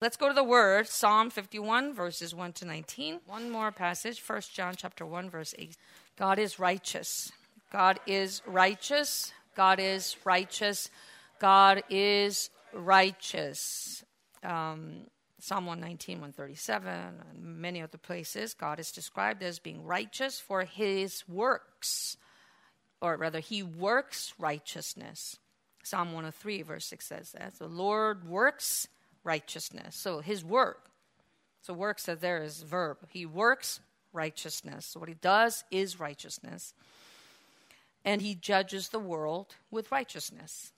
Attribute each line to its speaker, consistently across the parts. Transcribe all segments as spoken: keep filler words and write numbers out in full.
Speaker 1: Let's go to the word, Psalm fifty-one, verses one to nineteen. One more passage, First John chapter one, verse eight. God is righteous. God is righteous. God is righteous. God is righteous. Um, Psalm one nineteen, one thirty-seven, and many other places, God is described as being righteous for his works, or rather, he works righteousness. Psalm one oh three, verse six says that. The Lord works righteousness. So his work. So work says there is verb. He works righteousness. So what he does is righteousness. And he judges the world with righteousness.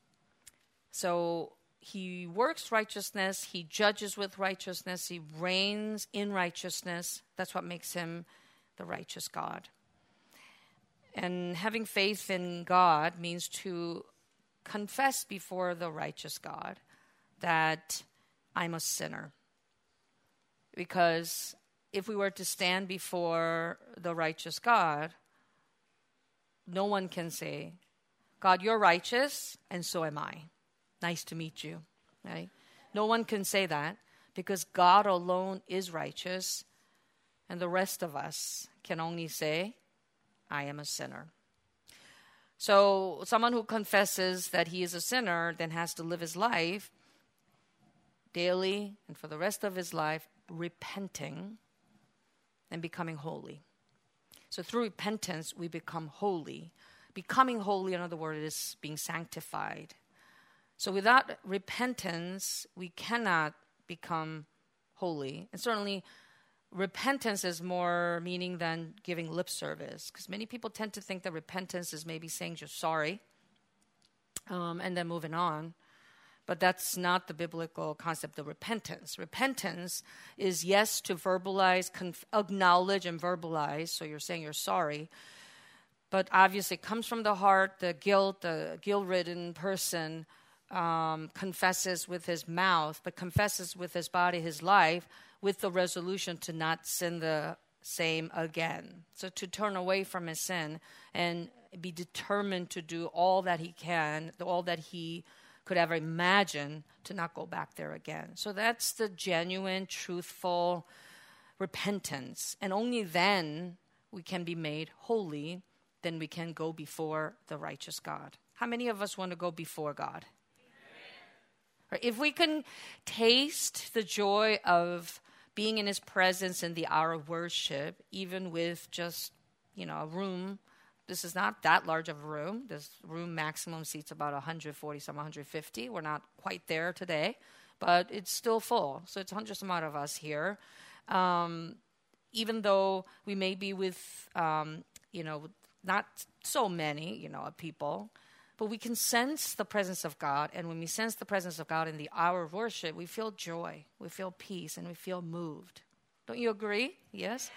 Speaker 1: So he works righteousness. He judges with righteousness. He reigns in righteousness. That's what makes him the righteous God. And having faith in God means to confess before the righteous God that I'm a sinner. Because if we were to stand before the righteous God, no one can say, God, you're righteous, and so am I. Nice to meet you. Right? No one can say that because God alone is righteous, and the rest of us can only say, I am a sinner. So someone who confesses that he is a sinner then has to live his life daily and for the rest of his life repenting and becoming holy. So through repentance, we become holy. Becoming holy, in other words, is being sanctified. So without repentance, we cannot become holy. And certainly, repentance is more meaning than giving lip service. Because many people tend to think that repentance is maybe saying you're sorry um, and then moving on. But that's not the biblical concept of repentance. Repentance is, yes, to verbalize, conf- acknowledge and verbalize. So you're saying you're sorry. But obviously it comes from the heart. The guilt, the guilt-ridden person um, confesses with his mouth, but confesses with his body, his life, with the resolution to not sin the same again. So to turn away from his sin and be determined to do all that he can, all that he could ever imagine to not go back there again. So that's the genuine, truthful repentance. And only then we can be made holy, then we can go before the righteous God. How many of us want to go before God? Right? If we can taste the joy of being in his presence in the hour of worship, even with just, you know, a room. This is not that large of a room. This room maximum seats about one hundred forty, some one hundred fifty. We're not quite there today, but it's still full. So it's hundreds amount of us here. Um, even though we may be with, um, you know, not so many, you know, people, but we can sense the presence of God. And when we sense the presence of God in the hour of worship, we feel joy, we feel peace, and we feel moved. Don't you agree? Yes?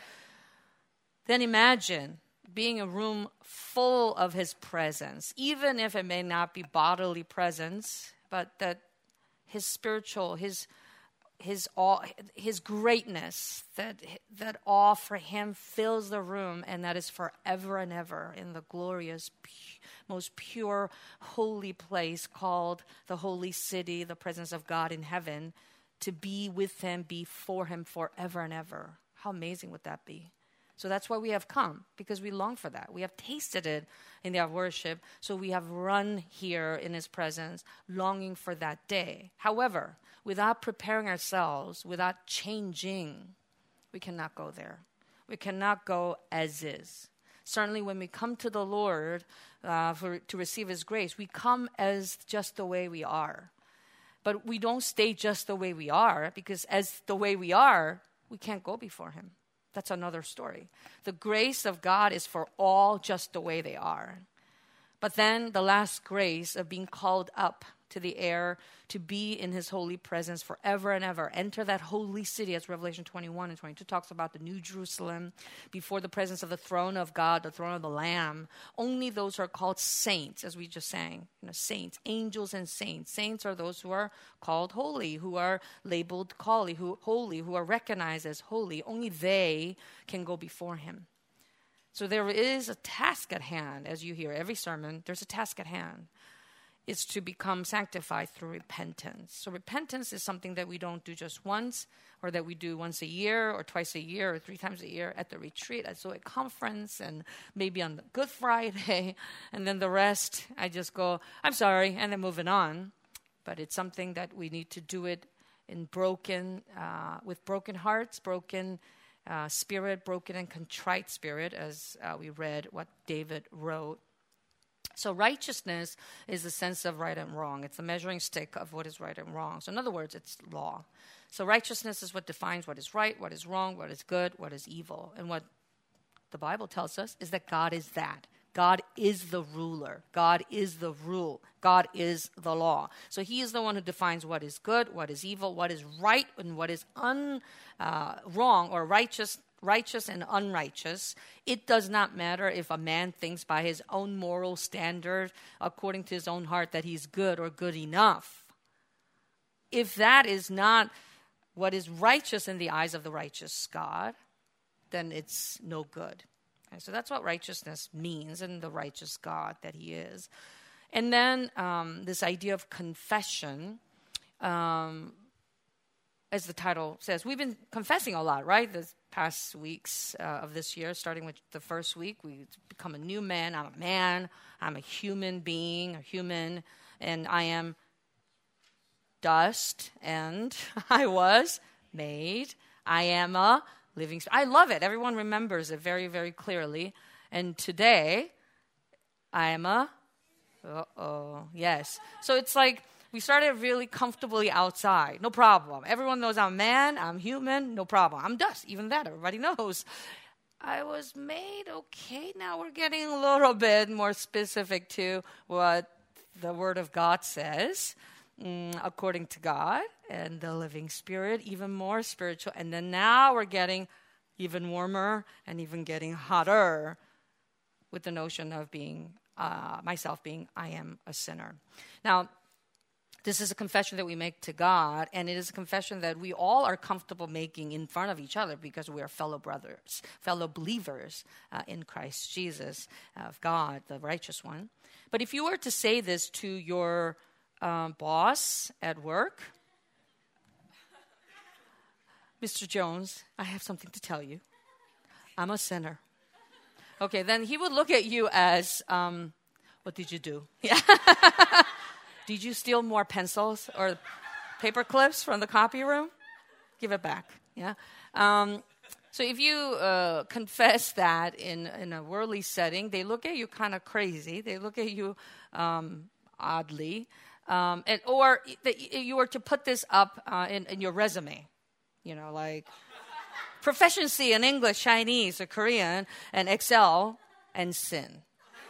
Speaker 1: Then imagine being a room full of his presence, even if it may not be bodily presence, but that his spiritual, his his awe, his greatness, that that awe for him fills the room, and that is forever and ever in the glorious, pu- most pure, holy place called the holy city, the presence of God in heaven, to be with him, be for him forever and ever. How amazing would that be? So that's why we have come, because we long for that. We have tasted it in our worship, so we have run here in his presence, longing for that day. However, without preparing ourselves, without changing, we cannot go there. We cannot go as is. Certainly when we come to the Lord uh, for, to receive his grace, we come as just the way we are. But we don't stay just the way we are, because as the way we are, we can't go before him. That's another story. The grace of God is for all just the way they are. But then the last grace of being called up to the air, to be in his holy presence forever and ever. Enter that holy city, as Revelation twenty-one and twenty-two talks about, the New Jerusalem, before the presence of the throne of God, the throne of the Lamb. Only those who are called saints, as we just sang, you know, saints, angels and saints. Saints are those who are called holy, who are labeled holy, who, holy, who are recognized as holy. Only they can go before him. So there is a task at hand, as you hear every sermon, there's a task at hand. is to become sanctified through repentance. So repentance is something that we don't do just once, or that we do once a year, or twice a year, or three times a year at the retreat, at Zoe conference, and maybe on the Good Friday, and then the rest, I just go, I'm sorry, and then moving on. But it's something that we need to do it in broken, uh, with broken hearts, broken uh, spirit, broken and contrite spirit, as uh, we read what David wrote. So righteousness is the sense of right and wrong. It's the measuring stick of what is right and wrong. So in other words, it's law. So righteousness is what defines what is right, what is wrong, what is good, what is evil. And what the Bible tells us is that God is that. God is the ruler. God is the rule. God is the law. So he is the one who defines what is good, what is evil, what is right, and what is un, uh, wrong or righteous righteous and unrighteous. It does not matter if a man thinks by his own moral standard, according to his own heart, that he's good or good enough. If that is not what is righteous in the eyes of the righteous God, then it's no good. Okay, so that's what righteousness means in the righteous God that he is. And then um, this idea of confession, um, as the title says, we've been confessing a lot, right? The past weeks uh, of this year, starting with the first week, we become a new man. I'm a man. I'm a human being, a human, and I am dust, and I was made. I am a living. I love it. Everyone remembers it very, very clearly. And today, I am a. Uh-oh. Yes. So it's like we started really comfortably outside. No problem. Everyone knows I'm a man. I'm human. No problem. I'm dust. Even that, everybody knows. I was made. Okay. Now we're getting a little bit more specific to what the Word of God says, mm, according to God and the living Spirit, even more spiritual. And then now we're getting even warmer and even getting hotter with the notion of being Uh, myself being, I am a sinner. Now, this is a confession that we make to God, and it is a confession that we all are comfortable making in front of each other because we are fellow brothers, fellow believers uh, in Christ Jesus, uh, of God, the righteous one. But if you were to say this to your um, boss at work, Mister Jones, I have something to tell you. I'm a sinner. Okay, then he would look at you as, um, what did you do? Yeah. Did you steal more pencils or paper clips from the copy room? Give it back. Yeah. Um, so if you uh, confess that in, in a worldly setting, they look at you kind of crazy. They look at you um, oddly. Um, and, or that you were to put this up uh, in, in your resume, you know, like proficiency in English, Chinese, or Korean, and Excel, and sin.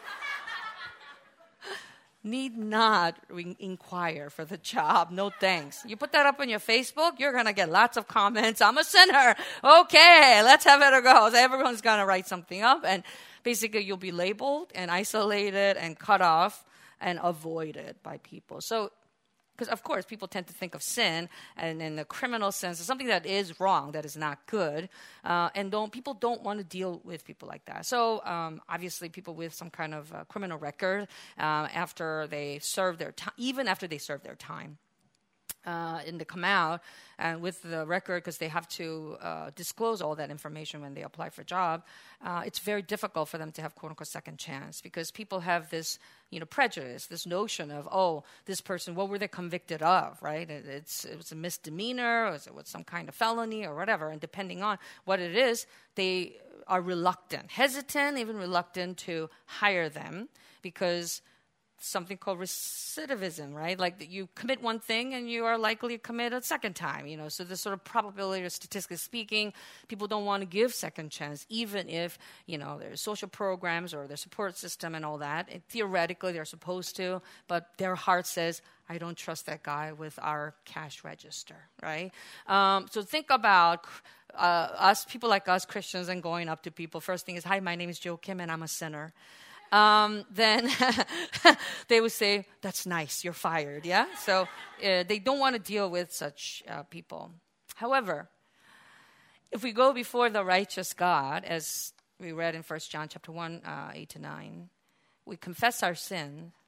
Speaker 1: Need not re- inquire for the job. No thanks. You put that up on your Facebook, you're going to get lots of comments. I'm a sinner. Okay, let's have it a go. So everyone's going to write something up, and basically you'll be labeled and isolated and cut off and avoided by people. So, because, of course, people tend to think of sin and in the criminal sense as something that is wrong, that is not good. Uh, and don't people don't want to deal with people like that. So, um, obviously, people with some kind of uh, criminal record, uh, after they serve their time, even after they serve their time, uh, and they come out and with the record, because they have to uh, disclose all that information when they apply for a job, uh, it's very difficult for them to have quote-unquote second chance, because people have this, you know, prejudice, this notion of, oh, this person, what were they convicted of, right? It, it's it was a misdemeanor, or it was some kind of felony, or whatever, and depending on what it is, they are reluctant, hesitant, even reluctant to hire them, because something called recidivism, right? Like you commit one thing and you are likely to commit a second time, you know. So the sort of probability, or statistically speaking, people don't want to give second chance, even if, you know, there's social programs or their support system and all that. And theoretically, they're supposed to, but their heart says, I don't trust that guy with our cash register, right? Um, so think about uh, us, people like us, Christians, and going up to people. First thing is, hi, my name is Joe Kim, and I'm a sinner. Um, then they would say, that's nice, you're fired, yeah? So uh, they don't want to deal with such uh, people. However, if we go before the righteous God, as we read in First John chapter one, uh, eight to nine, we confess our sin,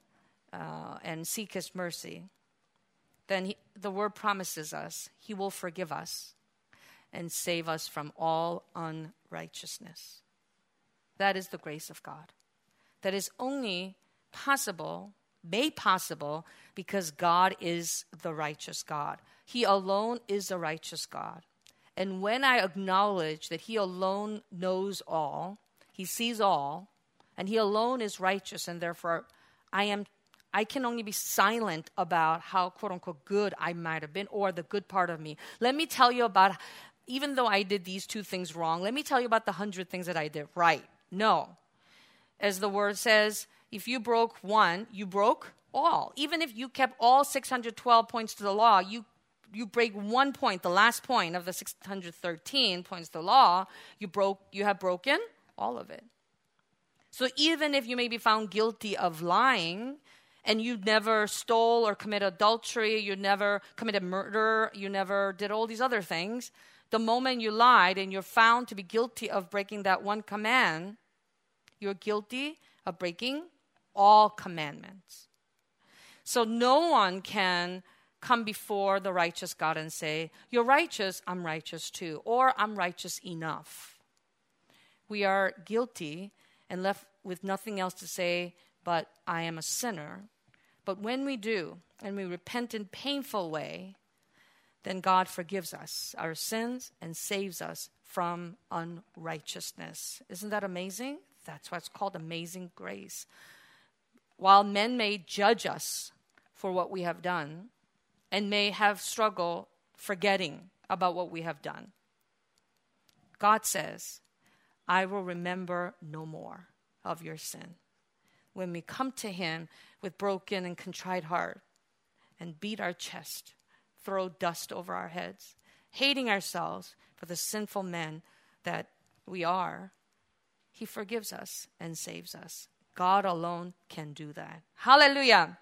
Speaker 1: uh, and seek his mercy, then he, the word promises us he will forgive us and save us from all unrighteousness. That is the grace of God. That is only possible, made possible, because God is the righteous God. He alone is the righteous God. And when I acknowledge that he alone knows all, he sees all, and he alone is righteous, and therefore I am I can only be silent about how, quote unquote, good I might have been, or the good part of me. Let me tell you about, even though I did these two things wrong, let me tell you about the hundred things that I did right. No. As the word says, if you broke one, you broke all. Even if you kept all six hundred twelve points to the law, you you break one point, the last point of the six hundred thirteen points to the law, you broke, you have broken all of it. So even if you may be found guilty of lying, and you never stole or committed adultery, you never committed murder, you never did all these other things, the moment you lied and you're found to be guilty of breaking that one command, you're guilty of breaking all commandments. So no one can come before the righteous God and say, you're righteous, I'm righteous too, or I'm righteous enough. We are guilty and left with nothing else to say, but I am a sinner. But when we do, and we repent in painful way, then God forgives us our sins and saves us from unrighteousness. Isn't that amazing? That's why it's called amazing grace. While men may judge us for what we have done, and may have struggle forgetting about what we have done, God says, I will remember no more of your sin. When we come to him with broken and contrite heart and beat our chest, throw dust over our heads, hating ourselves for the sinful men that we are, he forgives us and saves us. God alone can do that. Hallelujah.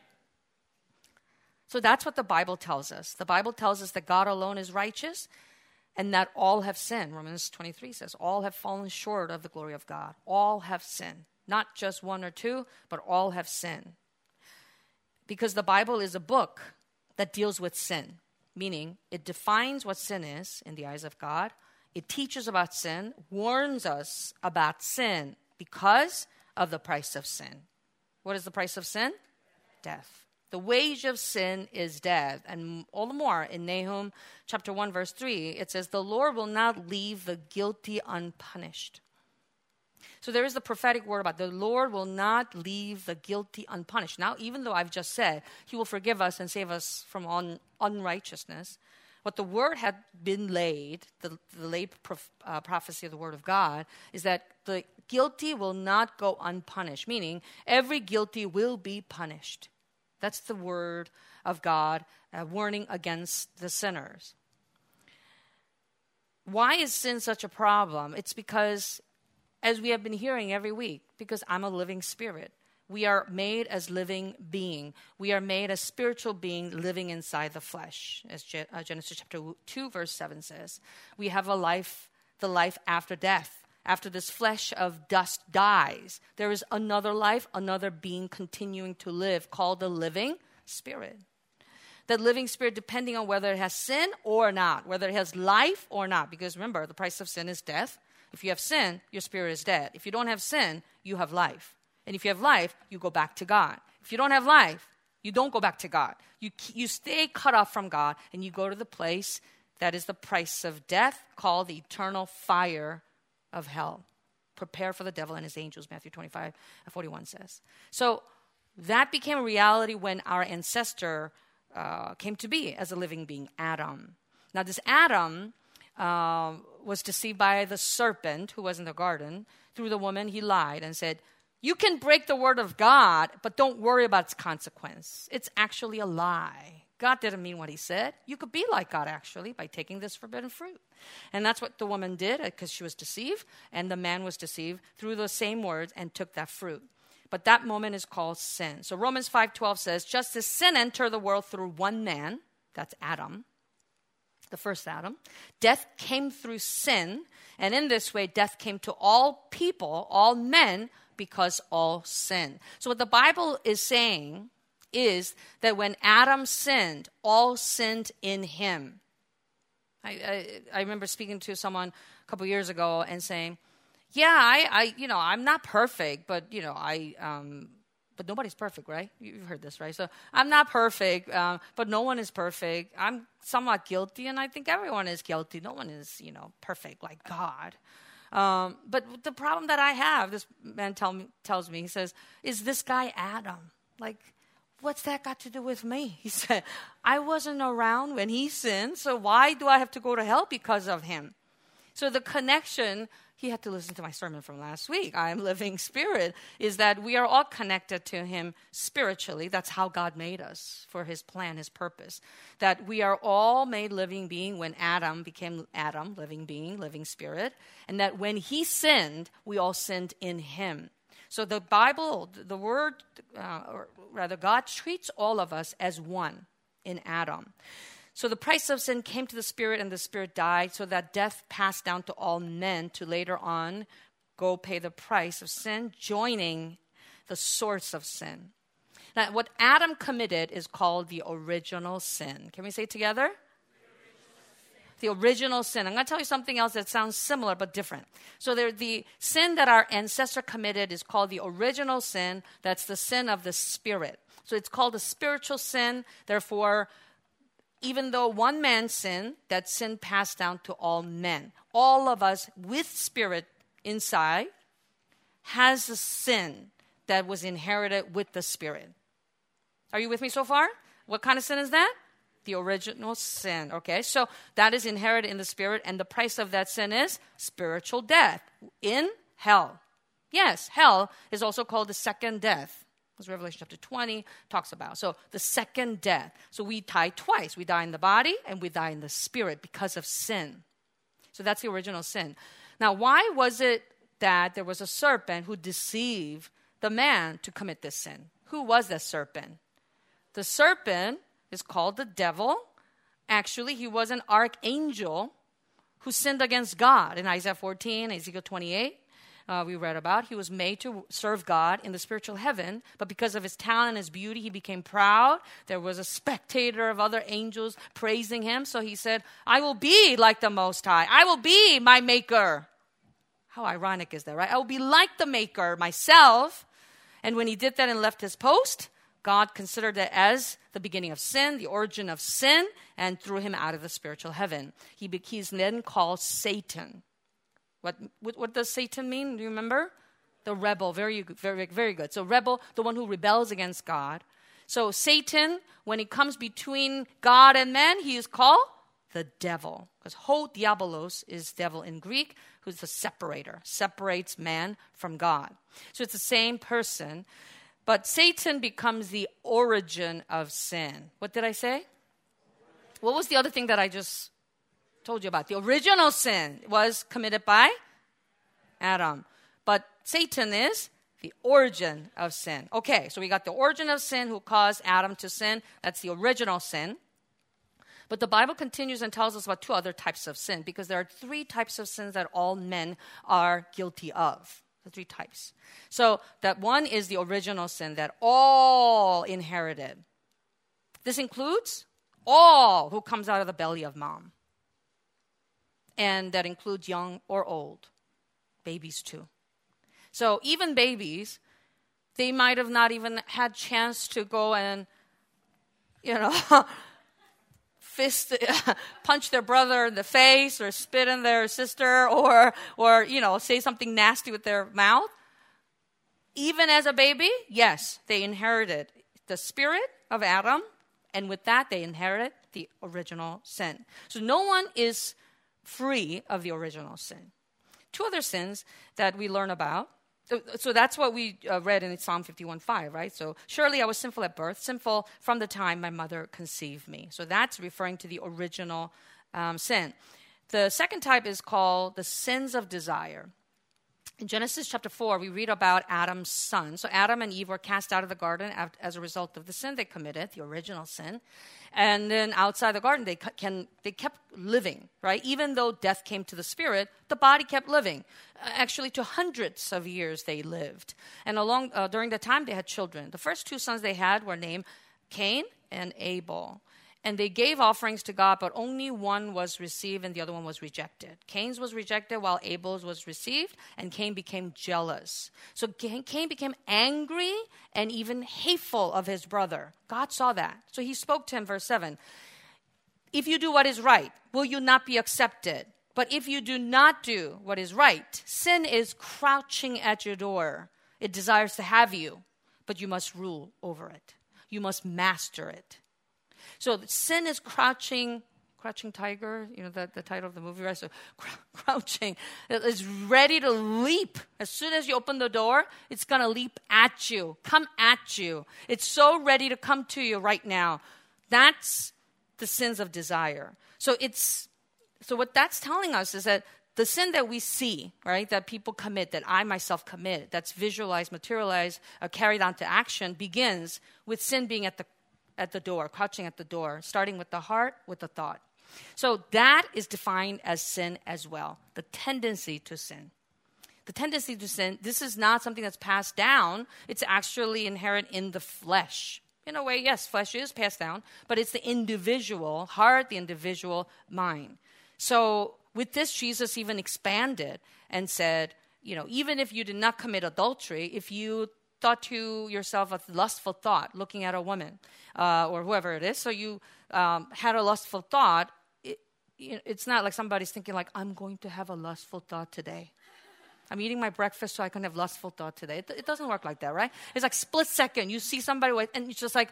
Speaker 1: So that's what the Bible tells us. The Bible tells us that God alone is righteous and that all have sinned. Romans twenty-three says, all have fallen short of the glory of God. All have sinned. Not just one or two, but all have sinned. Because the Bible is a book that deals with sin, meaning it defines what sin is in the eyes of God. It teaches about sin, warns us about sin because of the price of sin. What is the price of sin? Death. The wage of sin is death. And all the more in Nahum chapter one, verse three, it says, the Lord will not leave the guilty unpunished. So there is the prophetic word about the Lord will not leave the guilty unpunished. Now, even though I've just said he will forgive us and save us from un- unrighteousness, what the word had been laid, the, the laid prof- uh, prophecy of the word of God, is that the guilty will not go unpunished, meaning every guilty will be punished. That's the word of God, uh, warning against the sinners. Why is sin such a problem? It's because, as we have been hearing every week, because I'm a living spirit. We are made as living being. We are made as spiritual being living inside the flesh. As Je- uh, Genesis chapter two, verse seven says, we have a life, the life after death. After this flesh of dust dies, there is another life, another being continuing to live called the living spirit. That living spirit, depending on whether it has sin or not, whether it has life or not. Because remember, the price of sin is death. If you have sin, your spirit is dead. If you don't have sin, you have life. And if you have life, you go back to God. If you don't have life, you don't go back to God. You, you stay cut off from God, and you go to the place that is the price of death, called the eternal fire of hell. Prepare for the devil and his angels, Matthew twenty-five forty-one says. So that became a reality when our ancestor uh, came to be as a living being, Adam. Now this Adam uh, was deceived by the serpent who was in the garden. Through the woman, he lied and said, you can break the word of God, but don't worry about its consequence. It's actually a lie. God didn't mean what he said. You could be like God, actually, by taking this forbidden fruit. And that's what the woman did, because she was deceived, and the man was deceived through those same words and took that fruit. But that moment is called sin. So Romans five twelve says, just as sin entered the world through one man, that's Adam, the first Adam, death came through sin, and in this way death came to all people, all men, because all sin. So what the Bible is saying is that when Adam sinned, all sinned in him. I, I, I remember speaking to someone a couple years ago and saying, yeah, I, I you know, I'm not perfect, but, you know, I... Um, But nobody's perfect, right? You've heard this, right? So I'm not perfect, um, but no one is perfect. I'm somewhat guilty, and I think everyone is guilty. No one is, you know, perfect like God. Um, but the problem that I have, this man tell me, tells me, he says, is this guy Adam. Like, what's that got to do with me? He said, I wasn't around when he sinned, so why do I have to go to hell because of him? So the connection... He had to listen to my sermon from last week. I am living spirit, is that we are all connected to him spiritually. That's how God made us for his plan, his purpose. That we are all made living being when Adam became Adam, living being, living spirit. And that when he sinned, we all sinned in him. So the Bible, the word, uh, or rather God treats all of us as one in Adam. So the price of sin came to the Spirit, and the Spirit died, so that death passed down to all men to later on go pay the price of sin, joining the source of sin. Now, what Adam committed is called the original sin. Can we say it together? The original sin. I'm going to tell you something else that sounds similar but different. So there, the sin that our ancestor committed is called the original sin. That's the sin of the spirit. So it's called a spiritual sin. Therefore, even though one man sinned, that sin passed down to all men. All of us with spirit inside has a sin that was inherited with the spirit. Are you with me so far? What kind of sin is that? The original sin, okay? So that is inherited in the spirit, and the price of that sin is spiritual death in hell. Yes, hell is also called the second death, as Revelation chapter twenty talks about. So the second death. So we die twice. We die in the body and we die in the spirit because of sin. So that's the original sin. Now, why was it that there was a serpent who deceived the man to commit this sin? Who was that serpent? The serpent is called the devil. Actually, he was an archangel who sinned against God. In Isaiah fourteen, Ezekiel twenty-eight, uh, we read about. He was made to serve God in the spiritual heaven, but because of his talent and his beauty, he became proud. There was a spectator of other angels praising him, so he said, I will be like the Most High. I will be my maker. How ironic is that, right? I will be like the maker myself. And when he did that and left his post, God considered it as the beginning of sin, the origin of sin, and threw him out of the spiritual heaven. He be, he's then called Satan. What, what what does Satan mean? Do you remember? The rebel. Very, very, very good. So rebel, the one who rebels against God. So Satan, when he comes between God and man, he is called the devil. Because ho diabolos is devil in Greek, who's the separator, separates man from God. So it's the same person. But Satan becomes the origin of sin. What did I say? What was the other thing that I just told you about? The original sin was committed by Adam. But Satan is the origin of sin. Okay, so we got the origin of sin who caused Adam to sin. That's the original sin. But the Bible continues and tells us about two other types of sin, because there are three types of sins that all men are guilty of. The three types. So that one is the original sin that all inherited. This includes all who comes out of the belly of mom. And that includes young or old. Babies too. So even babies, they might have not even had chance to go and, you know, fist, punch their brother in the face or spit in their sister or, or, you know, say something nasty with their mouth. Even as a baby, yes, they inherited the spirit of Adam, and with that, they inherited the original sin. So no one is free of the original sin. Two other sins that we learn about. So that's what we uh, read in Psalm fifty-one five, right? So, surely I was sinful at birth, sinful from the time my mother conceived me. So that's referring to the original um, sin. The second type is called the sins of desire. In Genesis chapter four, we read about Adam's son. So Adam and Eve were cast out of the garden as a result of the sin they committed, the original sin. And then outside the garden, they can they kept living, right? Even though death came to the spirit, the body kept living. Uh, actually, to hundreds of years they lived. And along uh, during the time, they had children. The first two sons they had were named Cain and Abel. And they gave offerings to God, but only one was received and the other one was rejected. Cain's was rejected while Abel's was received, and Cain became jealous. So Cain became angry and even hateful of his brother. God saw that. So he spoke to him, verse seven. If you do what is right, will you not be accepted? But if you do not do what is right, sin is crouching at your door. It desires to have you, but you must rule over it. You must master it. So sin is crouching, crouching tiger, you know, the, the title of the movie, right? So cr- crouching, it's ready to leap. As soon as you open the door, it's going to leap at you, come at you. It's so ready to come to you right now. That's the sins of desire. So it's, so what that's telling us is that the sin that we see, right, that people commit, that I myself commit, that's visualized, materialized, uh, carried on to action, begins with sin being at the at the door, crouching at the door, starting with the heart, with the thought. So that is defined as sin as well, the tendency to sin. The tendency to sin, this is not something that's passed down. It's actually inherent in the flesh. In a way, yes, flesh is passed down, but it's the individual heart, the individual mind. So with this, Jesus even expanded and said, you know, even if you did not commit adultery, if you thought to yourself a lustful thought, looking at a woman uh, or whoever it is, so you um, had a lustful thought, it, it's not like somebody's thinking like, I'm going to have a lustful thought today. I'm eating my breakfast so I can have lustful thought today. It, it doesn't work like that, right? It's like split second. You see somebody with, and it's just like,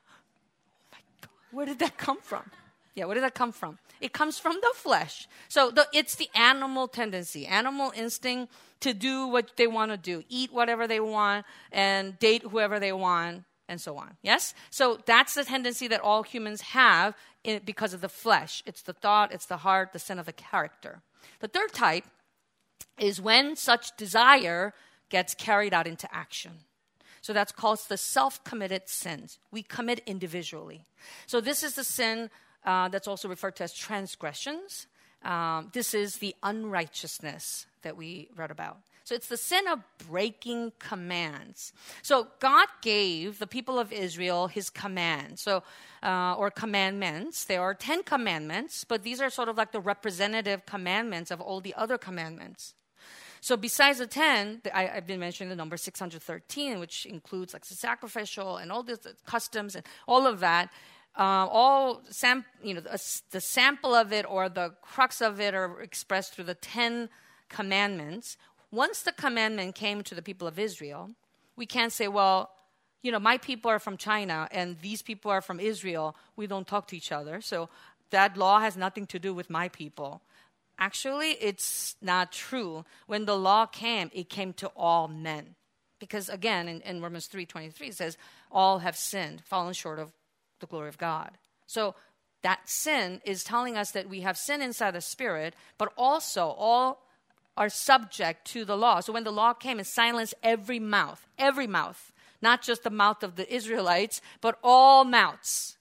Speaker 1: oh my God, where did that come from? Yeah, where did that come from? It comes from the flesh. So the, it's the animal tendency, animal instinct to do what they want to do, eat whatever they want, and date whoever they want, and so on. Yes? So that's the tendency that all humans have in, because of the flesh. It's the thought, it's the heart, the sin of the character. The third type is when such desire gets carried out into action. So that's called the self-committed sins. We commit individually. So this is the sin uh, that's also referred to as transgressions. Um, this is the unrighteousness that we read about. So it's the sin of breaking commands. So God gave the people of Israel his commands, so uh, or commandments. There are ten commandments, but these are sort of like the representative commandments of all the other commandments. So besides the ten, I, I've been mentioning the number six hundred thirteen, which includes like the sacrificial and all the customs and all of that. Uh, all sam- you know, the, the sample of it or the crux of it are expressed through the ten commandments. Once the commandment came to the people of Israel, we can't say, well, you know, my people are from China and these people are from Israel. We don't talk to each other. So that law has nothing to do with my people. Actually, it's not true. When the law came, it came to all men. Because again, in, in Romans three twenty-three, it says, all have sinned, fallen short of the glory of God. So that sin is telling us that we have sin inside the spirit, but also all are subject to the law. So when the law came, it silenced every mouth, every mouth, not just the mouth of the Israelites, but all mouths.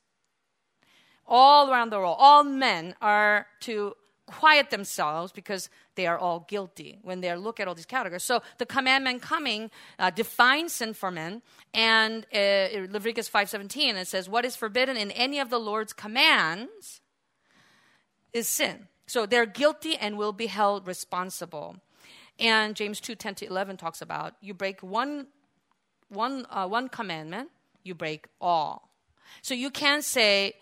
Speaker 1: All around the world, all men are to quiet themselves because they are all guilty when they look at all these categories. So the commandment coming uh, defines sin for men. And uh, Leviticus five seventeen, it says, what is forbidden in any of the Lord's commands is sin. So they're guilty and will be held responsible. And James two ten to eleven talks about you break one, one, uh, one commandment, you break all. So you can't say,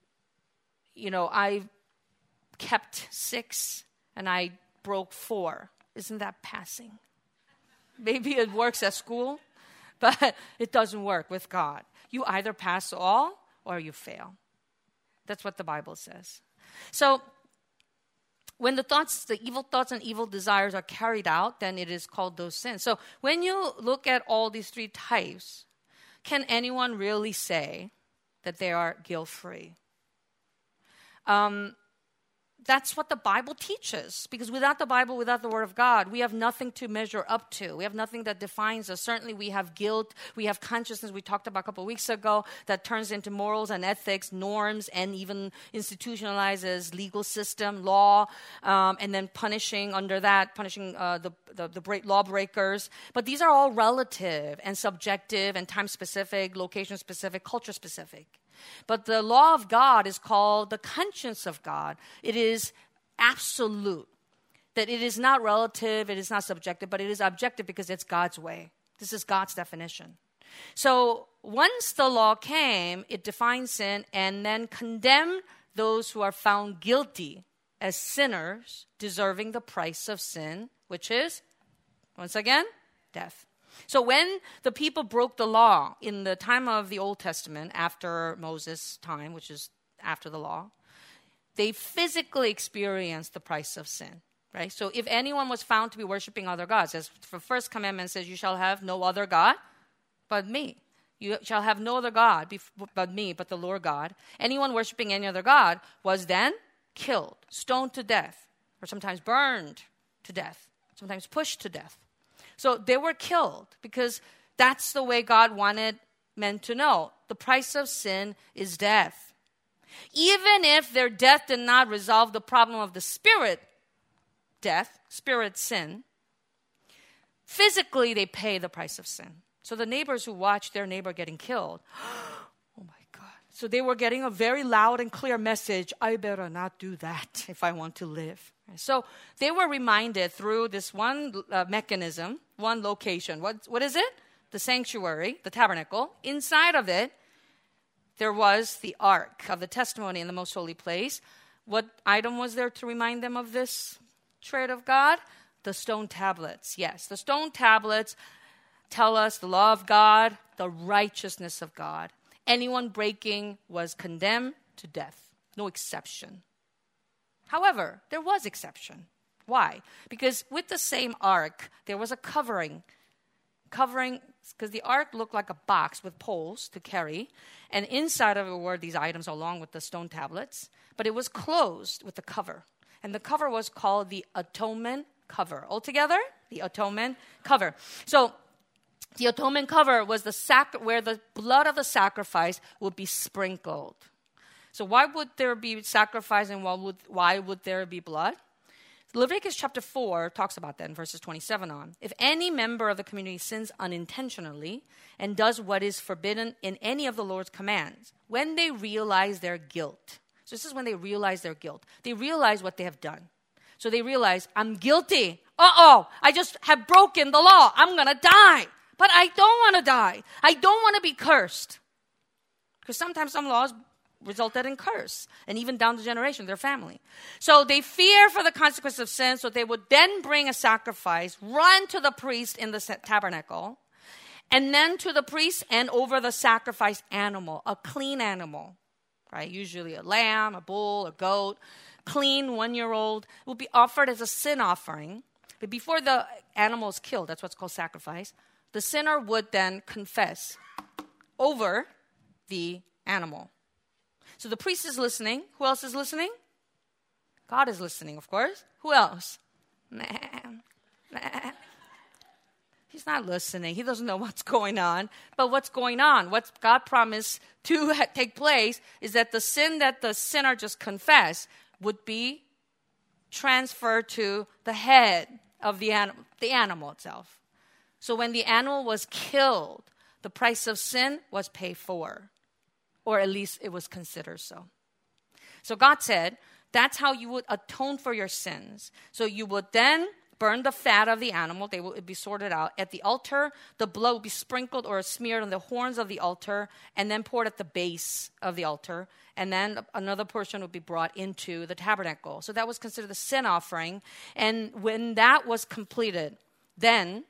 Speaker 1: you know, I kept six and I broke four. Isn't that passing? Maybe it works at school, but it doesn't work with God. You either pass all or you fail. That's what the Bible says. So when the thoughts, the evil thoughts and evil desires are carried out, then it is called those sins. So when you look at all these three types, can anyone really say that they are guilt-free? Um, That's what the Bible teaches. Because without the Bible, without the Word of God, we have nothing to measure up to. We have nothing that defines us. Certainly we have guilt. We have consciousness we talked about a couple of weeks ago that turns into morals and ethics, norms, and even institutionalizes legal system, law, um, and then punishing under that, punishing uh, the, the, the break, lawbreakers. But these are all relative and subjective and time-specific, location-specific, culture-specific. But the law of God is called the conscience of God. It is absolute. That it is not relative, it is not subjective, but it is objective because it's God's way. This is God's definition. So once the law came, it defined sin and then condemned those who are found guilty as sinners, deserving the price of sin, which is, once again, death. So when the people broke the law in the time of the Old Testament, after Moses' time, which is after the law, they physically experienced the price of sin, right? So if anyone was found to be worshiping other gods, as the first commandment says, you shall have no other God but me. You shall have no other God but me, but the Lord God. Anyone worshiping any other God was then killed, stoned to death, or sometimes burned to death, sometimes pushed to death. So they were killed because that's the way God wanted men to know. The price of sin is death. Even if their death did not resolve the problem of the spirit death, spirit sin, physically they pay the price of sin. So the neighbors who watched their neighbor getting killed, oh my God. So they were getting a very loud and clear message, I better not do that if I want to live. So they were reminded through this one uh, mechanism, one location. What, what is it? The sanctuary, the tabernacle. Inside of it, there was the ark of the testimony in the most holy place. What item was there to remind them of this trait of God? The stone tablets. Yes, the stone tablets tell us the law of God, the righteousness of God. Anyone breaking was condemned to death. No exception. However, there was exception. Why? Because with the same ark, there was a covering. Covering, because the ark looked like a box with poles to carry, and inside of it were these items along with the stone tablets, but it was closed with the cover. And the cover was called the atonement cover. Altogether, the atonement cover. So the atonement cover was the sac- where the blood of the sacrifice would be sprinkled. So why would there be sacrifice and why would, why would there be blood? Leviticus chapter four talks about that in verses twenty-seven on. If any member of the community sins unintentionally and does what is forbidden in any of the Lord's commands, when they realize their guilt. So this is when they realize their guilt. They realize what they have done. So they realize, I'm guilty. Uh-oh, I just have broken the law. I'm going to die. But I don't want to die. I don't want to be cursed. Because sometimes some laws resulted in curse, and even down the generation, their family. So they fear for the consequence of sin, so they would then bring a sacrifice, run to the priest in the tabernacle, and then to the priest and over the sacrifice animal, a clean animal, right? Usually a lamb, a bull, a goat, clean one-year-old, will be offered as a sin offering. But before the animal is killed, that's what's called sacrifice, the sinner would then confess over the animal. So the priest is listening. Who else is listening? God is listening, of course. Who else? Man, man. He's not listening. He doesn't know what's going on. But what's going on, what God promised to ha- take place is that the sin that the sinner just confessed would be transferred to the head of the, anim- the animal itself. So when the animal was killed, the price of sin was paid for. Or at least it was considered so. So God said, that's how you would atone for your sins. So you would then burn the fat of the animal. They would be sorted out. At the altar, the blood would be sprinkled or smeared on the horns of the altar and then poured at the base of the altar. And then another portion would be brought into the tabernacle. So that was considered the sin offering. And when that was completed, then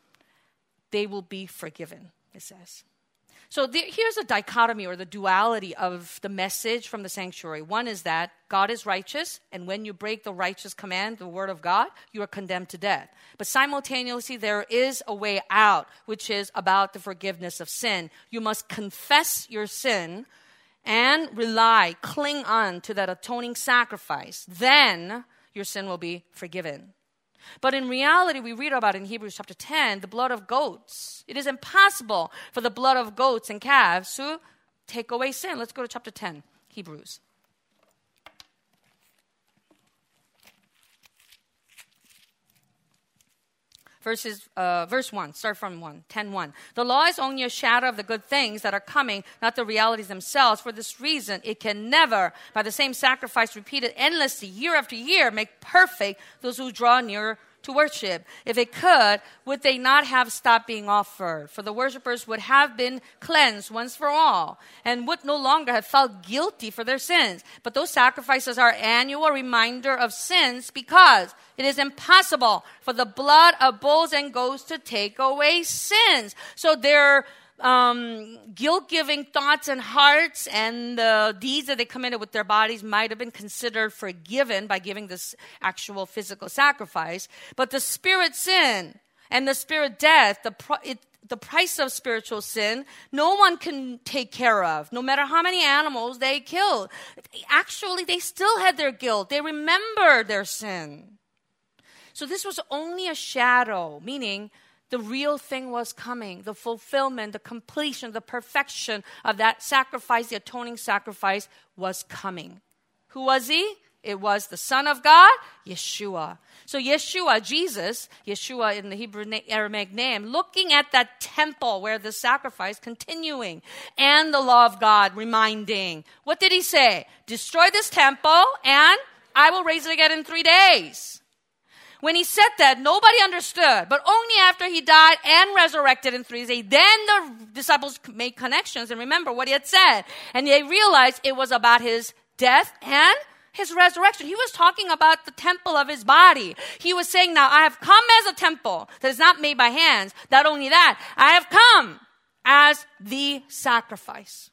Speaker 1: they will be forgiven, it says. So the, here's a dichotomy or the duality of the message from the sanctuary. One is that God is righteous, and when you break the righteous command, the word of God, you are condemned to death. But simultaneously, there is a way out, which is about the forgiveness of sin. You must confess your sin, and rely, cling on to that atoning sacrifice, then your sin will be forgiven. But in reality, we read about in Hebrews chapter ten, the blood of goats. It is impossible for the blood of goats and calves to take away sin. Let's go to chapter ten, Hebrews. Verses, uh, verse one, start from one, ten one. The law is only a shadow of the good things that are coming, not the realities themselves. For this reason, it can never, by the same sacrifice repeated endlessly year after year, make perfect those who draw near to worship. If it could, would they not have stopped being offered? For the worshipers would have been cleansed once for all and would no longer have felt guilty for their sins. But those sacrifices are annual reminder of sins because it is impossible for the blood of bulls and goats to take away sins. So their um, guilt-giving thoughts and hearts and the deeds that they committed with their bodies might have been considered forgiven by giving this actual physical sacrifice. But the spirit sin and the spirit death, the pro- it, the price of spiritual sin, no one can take care of, no matter how many animals they killed. Actually, they still had their guilt. They remembered their sin. So this was only a shadow, meaning the real thing was coming, the fulfillment, the completion, the perfection of that sacrifice, the atoning sacrifice was coming. Who was he? It was the Son of God, Yeshua. So Yeshua, Jesus, Yeshua in the Hebrew Aramaic name, looking at that temple where the sacrifice continuing and the law of God reminding. What did he say? Destroy this temple and I will raise it again in three days. When he said that, nobody understood. But only after he died and resurrected in three days, then the disciples made connections and remember what he had said. And they realized it was about his death and his resurrection. He was talking about the temple of his body. He was saying, now I have come as a temple that is not made by hands. Not only that, I have come as the sacrifice.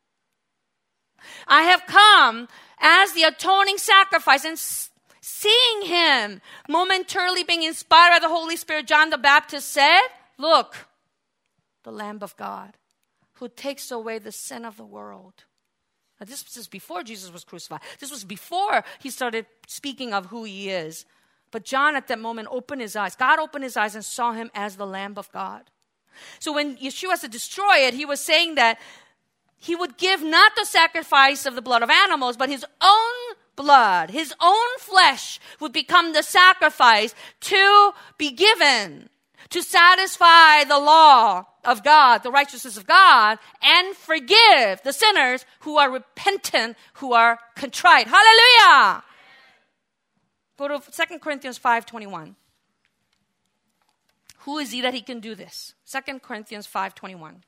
Speaker 1: I have come as the atoning sacrifice. And seeing him momentarily being inspired by the Holy Spirit, John the Baptist said, look, the Lamb of God who takes away the sin of the world. Now, this was before Jesus was crucified. This was before he started speaking of who he is. But John at that moment opened his eyes. God opened his eyes and saw him as the Lamb of God. So when Yeshua has to destroy it, he was saying that he would give not the sacrifice of the blood of animals, but his own blood, his own flesh would become the sacrifice to be given, to satisfy the law of God, the righteousness of God, and forgive the sinners who are repentant, who are contrite. Hallelujah! Go to Second Corinthians five twenty-one. Who is he that he can do this? Second Corinthians five twenty-one.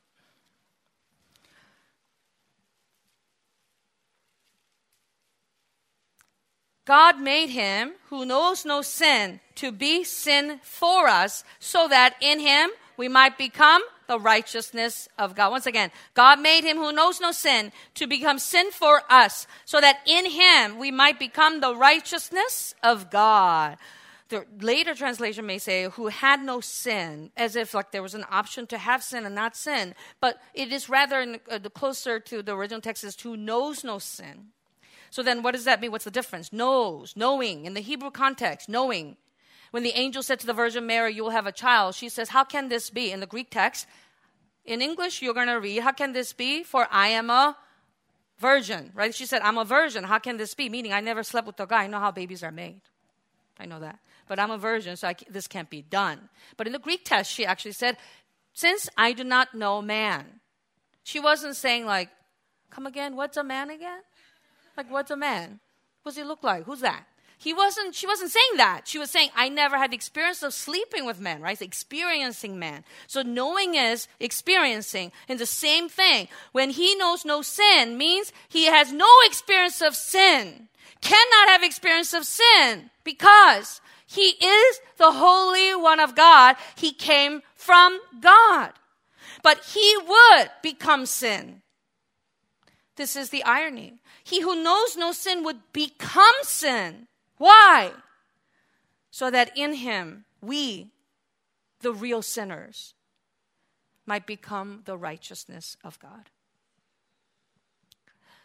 Speaker 1: God made him who knows no sin to be sin for us so that in him we might become the righteousness of God. Once again, God made him who knows no sin to become sin for us so that in him we might become the righteousness of God. The later translation may say who had no sin, as if like there was an option to have sin and not sin. But it is rather in, uh, the closer to the original text is who knows no sin. So then what does that mean? What's the difference? Knows, knowing. In the Hebrew context, knowing. When the angel said to the Virgin Mary, you will have a child, she says, how can this be? In the Greek text, in English, you're going to read, how can this be? For I am a virgin, right? She said, I'm a virgin. How can this be? Meaning, I never slept with a guy. I know how babies are made. I know that. But I'm a virgin, so I, this can't be done. But in the Greek text, she actually said, since I do not know man. She wasn't saying like, come again, what's a man again? Like, what's a man? What does he look like? Who's that? He wasn't, she wasn't saying that. She was saying, I never had the experience of sleeping with men, right? Experiencing men. So knowing is experiencing. And the same thing. When he knows no sin means he has no experience of sin. Cannot have experience of sin because he is the Holy One of God. He came from God. But he would become sin. This is the irony. He who knows no sin would become sin. Why? So that in him, we, the real sinners, might become the righteousness of God.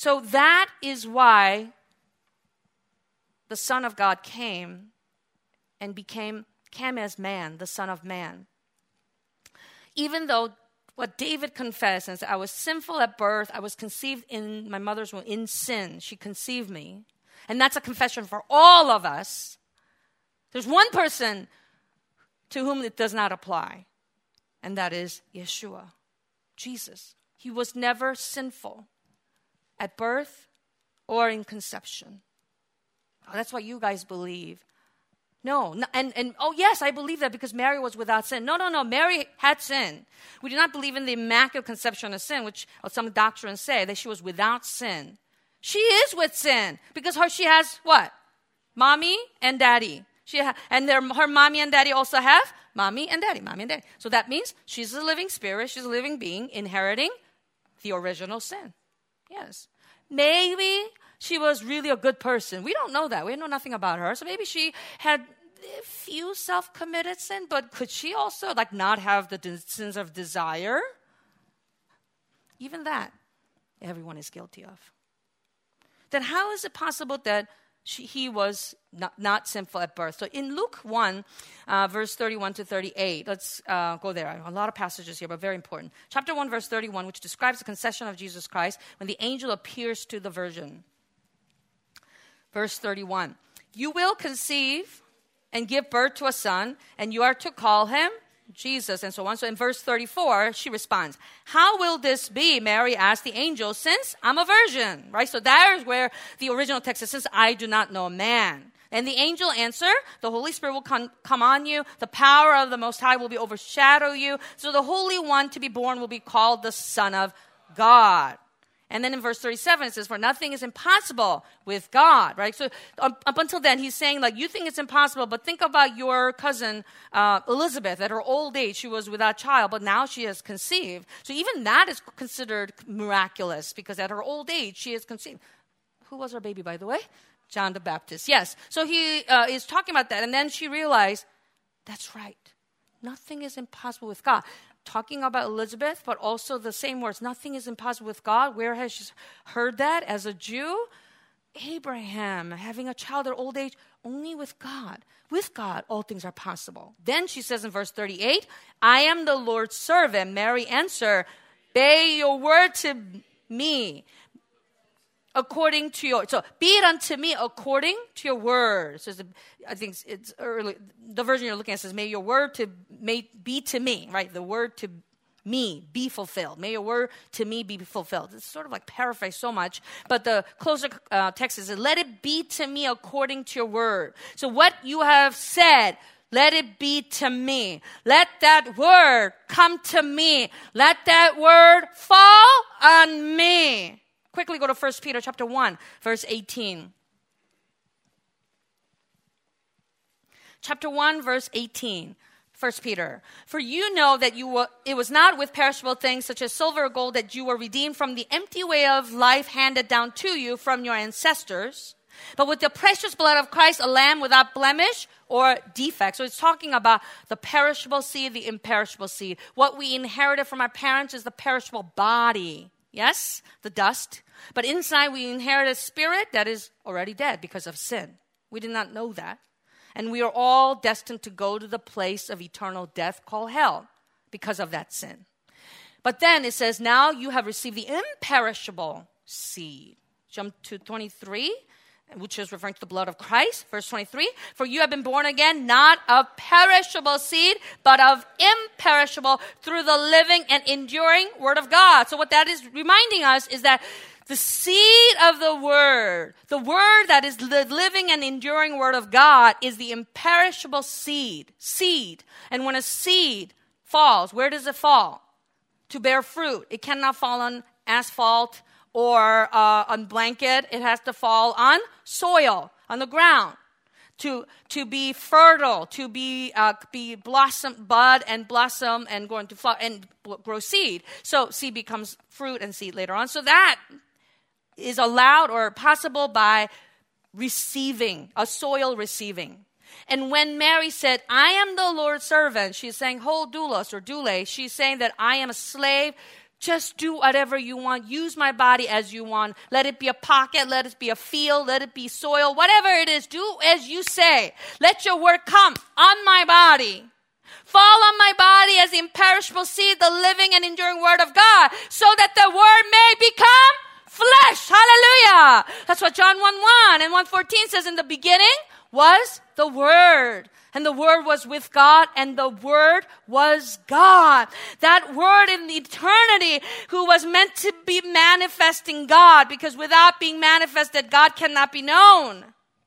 Speaker 1: So that is why the Son of God came and became, came as man, the Son of Man. Even though what David confessed, and said, I was sinful at birth, I was conceived in my mother's womb in sin. She conceived me. And that's a confession for all of us. There's one person to whom it does not apply, and that is Yeshua, Jesus. He was never sinful at birth or in conception. Oh, that's what you guys believe. No, no and, and oh yes, I believe that because Mary was without sin. No, no, no, Mary had sin. We do not believe in the immaculate conception of sin, which some doctrines say that she was without sin. She is with sin because her she has what? Mommy and daddy. She ha- and their, her mommy and daddy also have mommy and daddy, mommy and daddy. So that means she's a living spirit, she's a living being inheriting the original sin. Yes. Maybe she was really a good person. We don't know that. We know nothing about her. So maybe she had a few self-committed sin, but could she also like not have the de- sins of desire? Even that, everyone is guilty of. Then how is it possible that she, he was not, not sinful at birth? So in Luke one, uh, verse thirty-one to thirty-eight, let's uh, go there. A lot of passages here, but very important. Chapter one, verse thirty-one, which describes the conception of Jesus Christ when the angel appears to the virgin. Verse thirty-one, you will conceive and give birth to a son, and you are to call him Jesus, and so on. So in verse thirty-four, she responds, how will this be, Mary asked the angel, since I'm a virgin, right? So that is where the original text says, I do not know a man. And the angel answered, the Holy Spirit will come, come on you, the power of the Most High will be overshadow you, so the Holy One to be born will be called the Son of God. And then in verse thirty-seven, it says, for nothing is impossible with God, right? So up, up until then, he's saying, like, you think it's impossible, but think about your cousin uh, Elizabeth. At her old age, she was without child, but now she has conceived. So even that is considered miraculous, because at her old age, she has conceived. Who was her baby, by the way? John the Baptist, yes. So he uh, is talking about that, and then she realized, that's right. Nothing is impossible with God. Talking about Elizabeth, but also the same words, nothing is impossible with God. Where has she heard that as a Jew? Abraham, having a child at old age, only with God. With God, all things are possible. Then she says in verse thirty-eight, I am the Lord's servant. Mary answered, obey your word to me. According to your, so be it unto me according to your word. So it's, I think it's early, the version you're looking at says, may your word to, may be to me, right? The word to me be fulfilled. May your word to me be fulfilled. It's sort of like paraphrased so much, but the closer uh, text is, let it be to me according to your word. So what you have said, let it be to me. Let that word come to me. Let that word fall on me. Quickly go to First Peter chapter one, verse eighteen. Chapter one, verse eighteen. First Peter. For you know that you were, it was not with perishable things such as silver or gold that you were redeemed from the empty way of life handed down to you from your ancestors, but with the precious blood of Christ, a lamb without blemish or defect. So it's talking about the perishable seed, the imperishable seed. What we inherited from our parents is the perishable body. Yes, the dust. But inside we inherit a spirit that is already dead because of sin. We did not know that. And we are all destined to go to the place of eternal death called hell because of that sin. But then it says, now you have received the imperishable seed. Jump to twenty-three, which is referring to the blood of Christ. Verse twenty-three, for you have been born again, not of perishable seed, but of imperishable through the living and enduring word of God. So what that is reminding us is that the seed of the word, the word that is the living and enduring word of God, is the imperishable seed. Seed. And when a seed falls, where does it fall? To bear fruit. It cannot fall on asphalt or uh, on blanket. It has to fall on soil, on the ground, to to be fertile, to be uh, be blossom, bud and blossom and going to flower and grow seed. So seed becomes fruit and seed later on. So that is allowed or possible by receiving, a soil receiving. And when Mary said, I am the Lord's servant, she's saying, ho doulos or doule, she's saying that I am a slave Just do whatever you want. Use my body as you want. Let it be a pocket. Let it be a field. Let it be soil. Whatever it is, do as you say. Let your word come on my body. Fall on my body as the imperishable seed, the living and enduring word of God, so that the word may become flesh. Hallelujah. That's what John one one and one fourteen says. In the beginning was the word. And the Word was with God, and the Word was God. That Word in eternity who was meant to be manifesting God, because without being manifested, God cannot be known.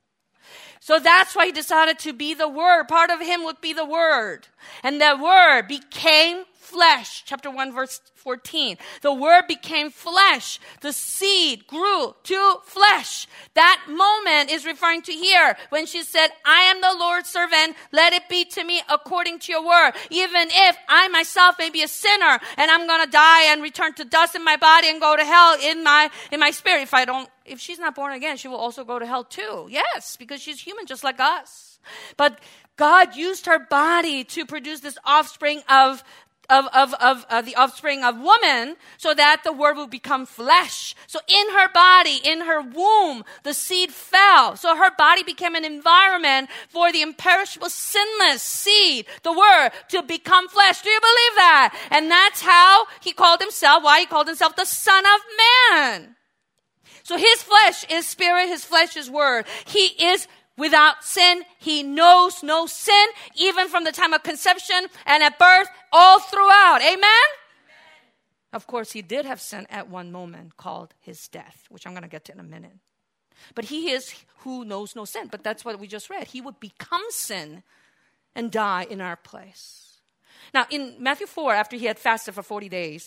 Speaker 1: So that's why he decided to be the Word. Part of him would be the Word. And the Word became flesh. Chapter one, verse fourteen. The Word became flesh. The seed grew to flesh. That moment is referring to here when she said, I am the Lord's servant. Let it be to me according to your word. Even if I myself may be a sinner and I'm going to die and return to dust in my body and go to hell in my, in my spirit. If I don't, if she's not born again, she will also go to hell too. Yes, because she's human just like us. But God used her body to produce this offspring of Of, of, of, of the offspring of woman, so that the word would become flesh. So in her body, in her womb, the seed fell. So her body became an environment for the imperishable, sinless seed, the word, to become flesh. Do you believe that? And that's how he called himself, why he called himself the Son of Man. So his flesh is spirit, his flesh is word. He is without sin. He knows no sin, even from the time of conception and at birth, all throughout. Amen? Amen? Of course, he did have sin at one moment called his death, which I'm going to get to in a minute. But he is who knows no sin. But that's what we just read. He would become sin and die in our place. Now, in Matthew four, after he had fasted for forty days,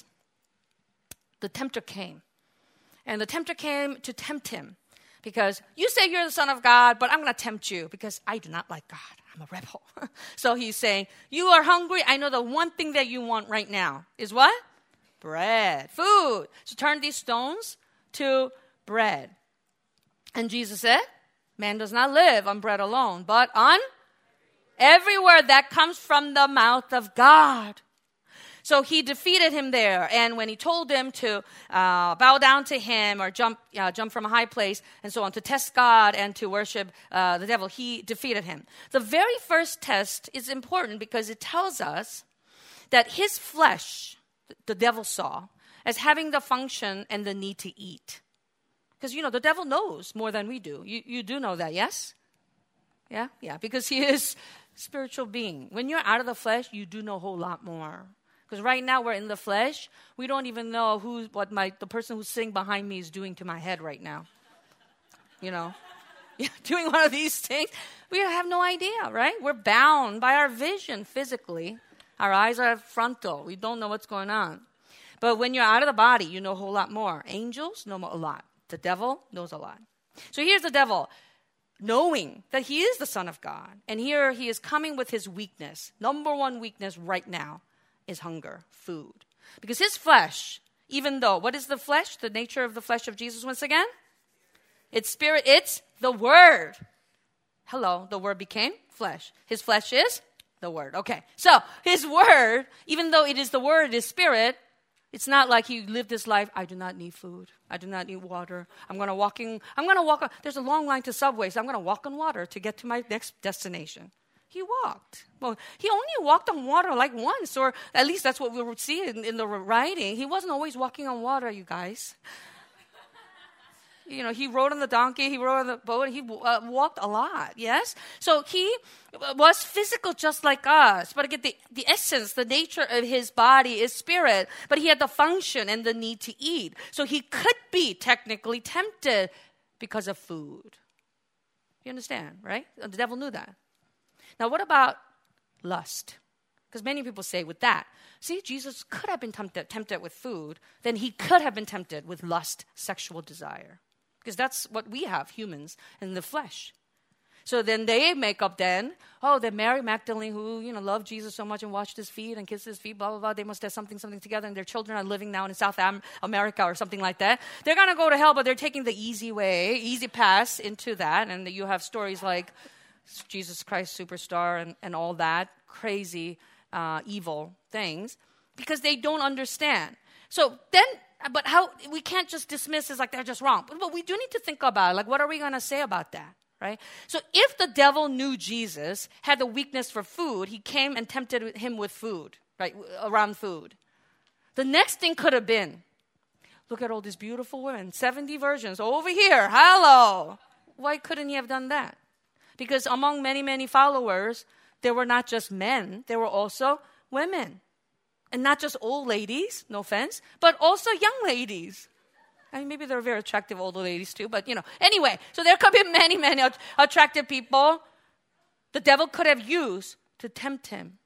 Speaker 1: the tempter came. And the tempter came to tempt him. Because you say you're the Son of God, but I'm going to tempt you because I do not like God. I'm a rebel. So he's saying, you are hungry. I know the one thing that you want right now is what? Bread, food. So turn these stones to bread. And Jesus said, man does not live on bread alone, but on every word that comes from the mouth of God. So he defeated him there. And when he told him to uh, bow down to him or jump uh, jump from a high place and so on, to test God and to worship uh, the devil, he defeated him. The very first test is important because it tells us that his flesh, the devil saw, as having the function and the need to eat. Because, you know, the devil knows more than we do. You, you do know that, yes? Yeah? Yeah, because he is a spiritual being. When you're out of the flesh, you do know a whole lot more. Because right now we're in the flesh. We don't even know who, what my the person who's sitting behind me is doing to my head right now. You know, doing one of these things. We have no idea, right? We're bound by our vision physically. Our eyes are frontal. We don't know what's going on. But when you're out of the body, you know a whole lot more. Angels know a lot. The devil knows a lot. So here's the devil, knowing that he is the Son of God. And here he is coming with his weakness. Number one weakness right now is hunger, food. Because his flesh, even though, what is the flesh? The nature of the flesh of Jesus once again? It's spirit, it's the word. Hello, the word became flesh. His flesh is the word. Okay, so his word, even though it is the word, it is spirit, it's not like he lived his life, I do not need food. I do not need water. I'm going to walking, I'm going to walk, there's a long line to Subway, so I'm going to walk on water to get to my next destination. He walked. Well, he only walked on water like once, or at least that's what we would see in, in the writing. He wasn't always walking on water, you guys. You know, he rode on the donkey, he rode on the boat, he uh, walked a lot, yes? So he was physical just like us. But again, the, the essence, the nature of his body is spirit. But he had the function and the need to eat. So he could be technically tempted because of food. You understand, right? The devil knew that. Now, what about lust? Because many people say with that, see, Jesus could have been tempted, tempted with food, then he could have been tempted with lust, sexual desire. Because that's what we have, humans, in the flesh. So then they make up then, oh, then Mary Magdalene, who, you know, loved Jesus so much and washed his feet and kissed his feet, blah, blah, blah. They must have something, something together, and their children are living now in South Am- America or something like that. They're going to go to hell, but they're taking the easy way, easy pass into that. And you have stories like Jesus Christ Superstar and, and all that crazy, uh, evil things, because they don't understand. So then, but how, we can't just dismiss it like they're just wrong. But, but we do need to think about it. Like, what are we going to say about that? Right? So if the devil knew Jesus had the weakness for food, he came and tempted him with food, right? Around food. The next thing could have been, look at all these beautiful women, seventy virgins over here. Hello. Why couldn't he have done that? Because among many, many followers, there were not just men, there were also women. And not just old ladies, no offense, but also young ladies. I mean, maybe they're very attractive older ladies too, but you know. Anyway, so there could be many, many attractive people the devil could have used to tempt him.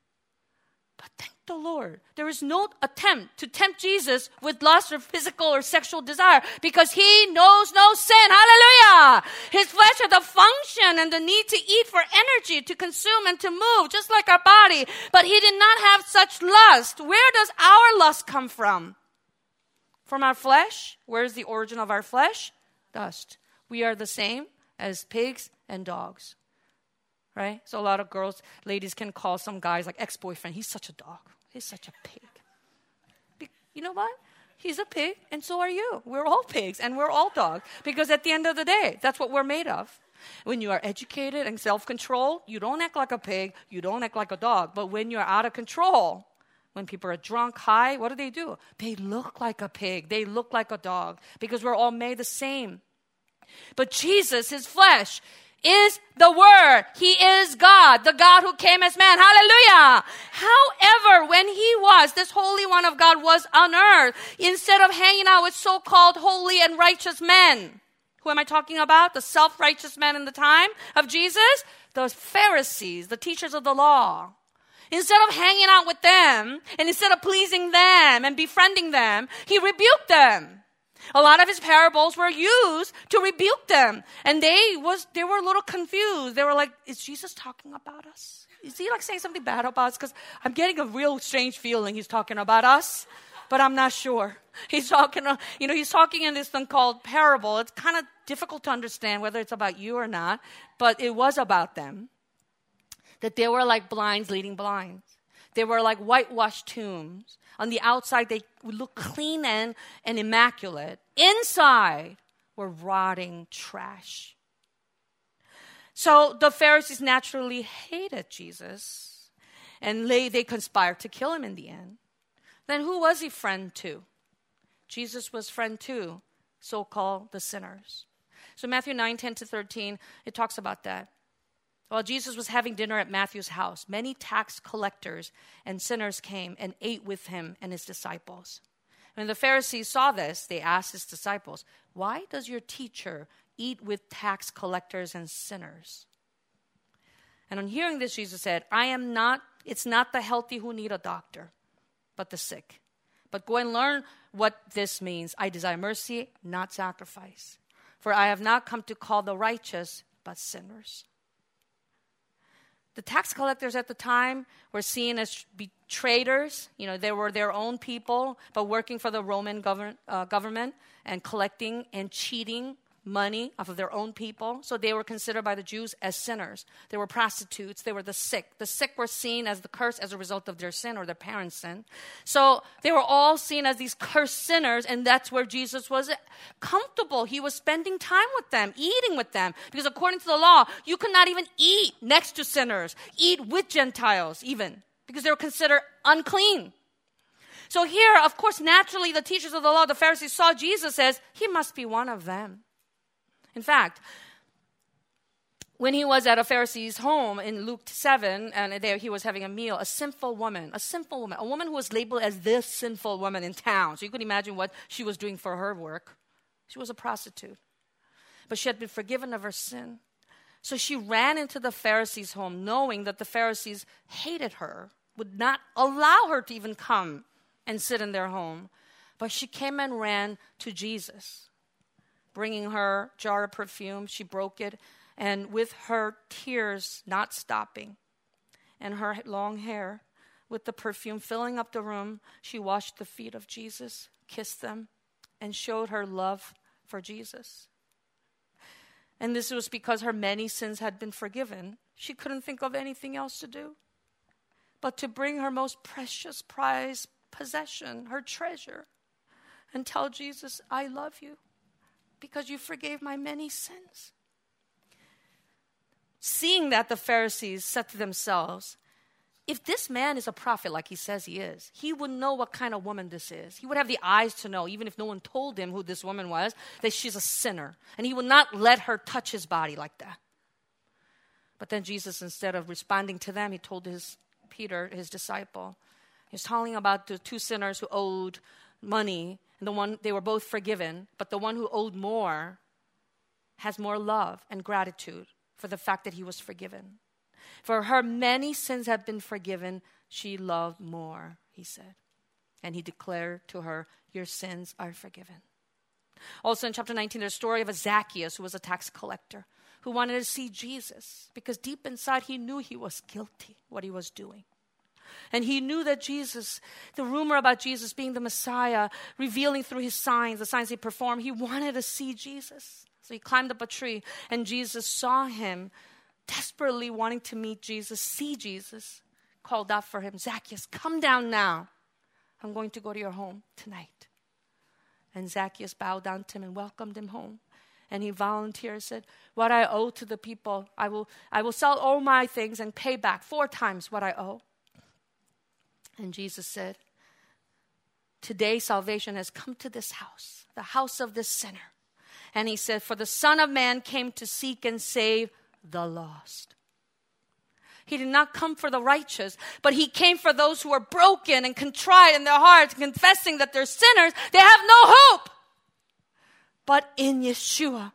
Speaker 1: But thank the Lord, there is no attempt to tempt Jesus with lust or physical or sexual desire because he knows no sin. Hallelujah! His flesh had the function and the need to eat for energy, to consume and to move, just like our body. But he did not have such lust. Where does our lust come from? From our flesh. Where is the origin of our flesh? Dust. We are the same as pigs and dogs. Right? So a lot of girls, ladies can call some guys like ex-boyfriend, he's such a dog. He's such a pig. Be- you know what? He's a pig and so are you. We're all pigs and we're all dogs. Because at the end of the day, that's what we're made of. When you are educated and self-controlled, you don't act like a pig, you don't act like a dog. But when you're out of control, when people are drunk, high, what do they do? They look like a pig. They look like a dog because we're all made the same. But Jesus, his flesh, is the Word. He is God, the God who came as man. Hallelujah. However, when he was, this Holy One of God was on earth, instead of hanging out with so-called holy and righteous men, who am I talking about? The self-righteous men in the time of Jesus? The Pharisees, the teachers of the law. Instead of hanging out with them, and instead of pleasing them and befriending them, he rebuked them. A lot of his parables were used to rebuke them. And they was they were a little confused. They were like, is Jesus talking about us? Is he like saying something bad about us? Because I'm getting a real strange feeling he's talking about us. But I'm not sure. He's talking, you know, he's talking in this thing called parable. It's kind of difficult to understand whether it's about you or not. But it was about them. That they were like blinds leading blinds. They were like whitewashed tombs. On the outside, they would look clean and, and immaculate. Inside were rotting trash. So the Pharisees naturally hated Jesus, and they, they conspired to kill him in the end. Then who was he friend to? Jesus was friend to so-called the sinners. So Matthew nine, ten to thirteen, it talks about that. While Jesus was having dinner at Matthew's house, many tax collectors and sinners came and ate with him and his disciples. When the Pharisees saw this, they asked his disciples, "Why does your teacher eat with tax collectors and sinners?" And on hearing this, Jesus said, I am not, it's not the healthy who need a doctor, but the sick. But go and learn what this means. I desire mercy, not sacrifice. For I have not come to call the righteous, but sinners. The tax collectors at the time were seen as traitors. You know, they were their own people, but working for the Roman govern, uh, government and collecting and cheating money off of their own people. So they were considered by the Jews as sinners. They were prostitutes. They were the sick. The sick were seen as the curse as a result of their sin or their parents' sin. So they were all seen as these cursed sinners, and that's where Jesus was comfortable. He was spending time with them, eating with them, because according to the law, you could not even eat next to sinners, eat with Gentiles even, because they were considered unclean. So here, of course, naturally, the teachers of the law, the Pharisees, saw Jesus as, he must be one of them. In fact, when he was at a Pharisee's home in Luke seven, and there he was having a meal, a sinful woman, a sinful woman, a woman who was labeled as this sinful woman in town. So you could imagine what she was doing for her work. She was a prostitute. But she had been forgiven of her sin. So she ran into the Pharisee's home knowing that the Pharisees hated her, would not allow her to even come and sit in their home. But she came and ran to Jesus, bringing her jar of perfume. She broke it, and with her tears not stopping and her long hair with the perfume filling up the room, she washed the feet of Jesus, kissed them, and showed her love for Jesus. And this was because her many sins had been forgiven. She couldn't think of anything else to do but to bring her most precious prized possession, her treasure, and tell Jesus, I love you because you forgave my many sins. Seeing that, the Pharisees said to themselves, if this man is a prophet like he says he is, he would know what kind of woman this is. He would have the eyes to know, even if no one told him who this woman was, that she's a sinner. And he would not let her touch his body like that. But then Jesus, instead of responding to them, he told his Peter, his disciple, he was telling about the two sinners who owed money, and the one they were both forgiven, but the one who owed more has more love and gratitude for the fact that he was forgiven. For her many sins have been forgiven, she loved more, he said. And he declared to her, your sins are forgiven. Also in chapter nineteen, there's a story of a Zacchaeus who was a tax collector, who wanted to see Jesus because deep inside he knew he was guilty, what he was doing. And he knew that Jesus, the rumor about Jesus being the Messiah, revealing through his signs, the signs he performed, he wanted to see Jesus. So he climbed up a tree, and Jesus saw him, desperately wanting to meet Jesus, see Jesus, called out for him, Zacchaeus, come down now. I'm going to go to your home tonight. And Zacchaeus bowed down to him and welcomed him home. And he volunteered, said, what I owe to the people, I will, I will sell all my things and pay back four times what I owe. And Jesus said, today salvation has come to this house, the house of this sinner. And he said, for the Son of Man came to seek and save the lost. He did not come for the righteous, but he came for those who are broken and contrite in their hearts, confessing that they're sinners. They have no hope but in Yeshua.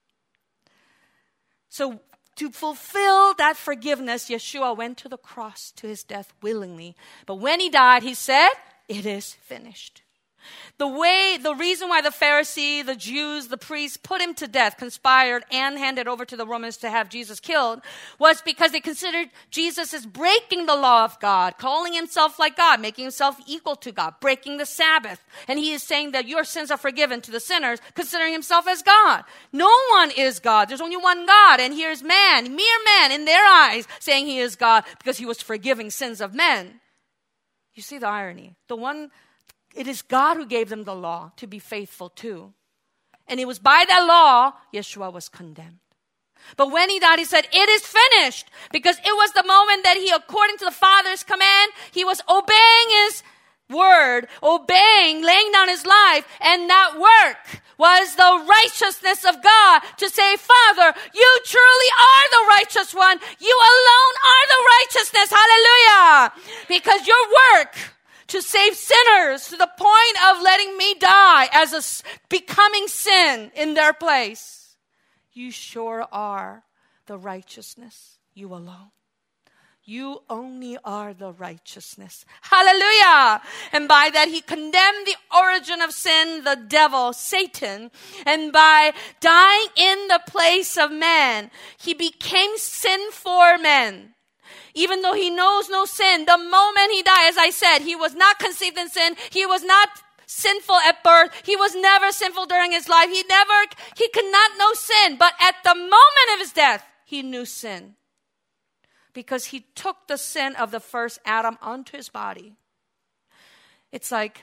Speaker 1: So to fulfill that forgiveness, Yeshua went to the cross to his death willingly. But when he died, he said, it is finished. The way, the reason why the Pharisee, the Jews, the priests put him to death, conspired and handed over to the Romans to have Jesus killed, was because they considered Jesus as breaking the law of God, calling himself like God, making himself equal to God, breaking the Sabbath. And he is saying that your sins are forgiven to the sinners, considering himself as God. No one is God. There's only one God. And here's man, mere man in their eyes, saying he is God because he was forgiving sins of men. You see the irony. The one It is God who gave them the law to be faithful to. And it was by that law, Yeshua was condemned. But when he died, he said, it is finished. Because it was the moment that he, according to the Father's command, he was obeying his word, obeying, laying down his life. And that work was the righteousness of God to say, Father, you truly are the righteous one. You alone are the righteousness. Hallelujah. Because your work to save sinners to the point of letting me die as a becoming sin in their place. You sure are the righteousness. You alone. You only are the righteousness. Hallelujah. And by that he condemned the origin of sin, the devil, Satan. And by dying in the place of man, he became sin for men. Even though he knows no sin, the moment he died, as I said, he was not conceived in sin. He was not sinful at birth. He was never sinful during his life. He never, he could not know sin. But at the moment of his death, he knew sin. Because he took the sin of the first Adam onto his body. It's like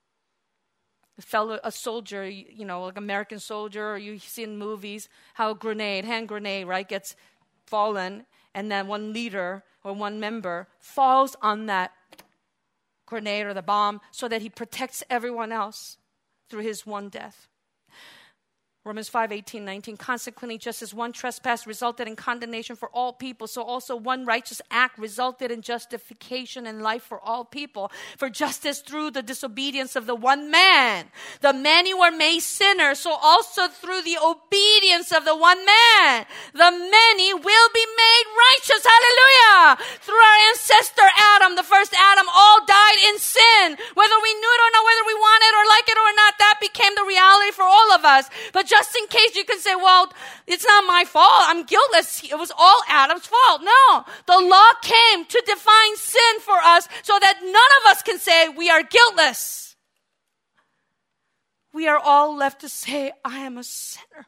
Speaker 1: a fellow, a soldier, you know, like American soldier, or you see in movies how a grenade, hand grenade, right, gets fallen. And then one leader or one member falls on that grenade or the bomb so that he protects everyone else through his one death. Romans five, eighteen, nineteen. Consequently, just as one trespass resulted in condemnation for all people, so also one righteous act resulted in justification and life for all people. For just as through the disobedience of the one man, the many were made sinners, so also through the obedience of the one man, the many will be made righteous. Hallelujah! Through our ancestor Adam, the first Adam, all died in sin. Whether we knew it or not, whether we wanted or like it or not, that became the reality for all of us. But just in case you can say, well, it's not my fault. I'm guiltless. It was all Adam's fault. No. The law came to define sin for us so that none of us can say we are guiltless. We are all left to say, I am a sinner.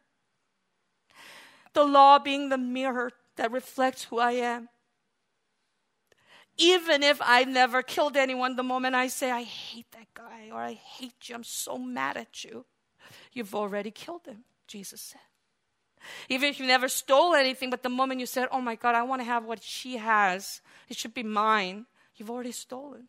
Speaker 1: The law being the mirror that reflects who I am. even if I never killed anyone, the moment I say, I hate that guy, or I hate you, I'm so mad at you, you've already killed him, Jesus said. Even if you never stole anything, but the moment you said, oh my God, I want to have what she has, it should be mine, you've already stolen.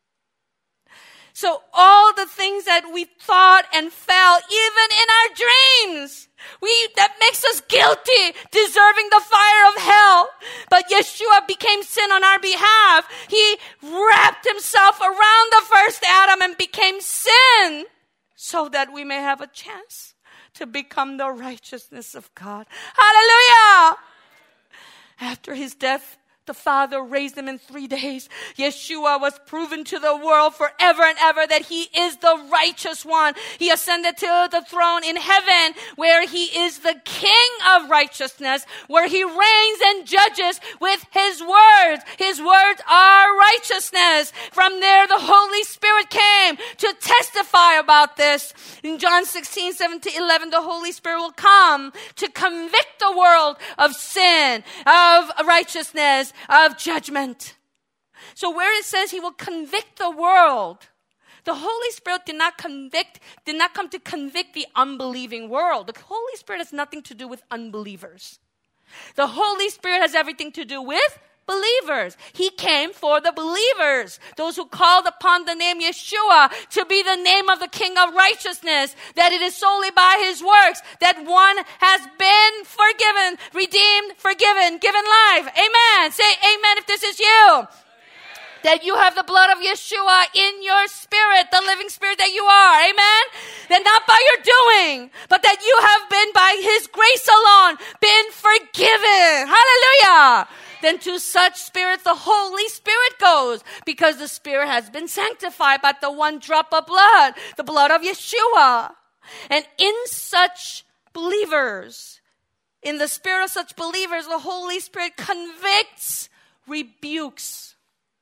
Speaker 1: So all the things that we thought and felt, even in our dreams, we that makes us guilty, deserving the fire of hell. But Yeshua became sin on our behalf. He wrapped himself around the first Adam and became sin so that we may have a chance to become the righteousness of God. Hallelujah! After his death, the Father raised him in three days. Yeshua was proven to the world forever and ever that he is the righteous one. He ascended to the throne in heaven where he is the King of righteousness, where he reigns and judges with his words. His words are righteousness. From there, the Holy Spirit came to testify about this. In John sixteen, seven to eleven, the Holy Spirit will come to convict the world of sin, of righteousness, of judgment. So where it says he will convict the world, the Holy Spirit did not convict, did not come to convict the unbelieving world. The Holy Spirit has nothing to do with unbelievers. The Holy Spirit has everything to do with believers. He came for the believers, those who called upon the name Yeshua to be the name of the King of righteousness, that it is solely by his works that one has been forgiven, redeemed, forgiven, given life. Amen. Say amen if this is you. Amen. That you have the blood of Yeshua in your spirit, the living spirit that you are. Amen. That not by your doing, but that you have been by his grace alone, been forgiven. Hallelujah. Then to such spirits the Holy Spirit goes, because the Spirit has been sanctified by the one drop of blood, the blood of Yeshua. And in such believers, in the spirit of such believers, the Holy Spirit convicts, rebukes.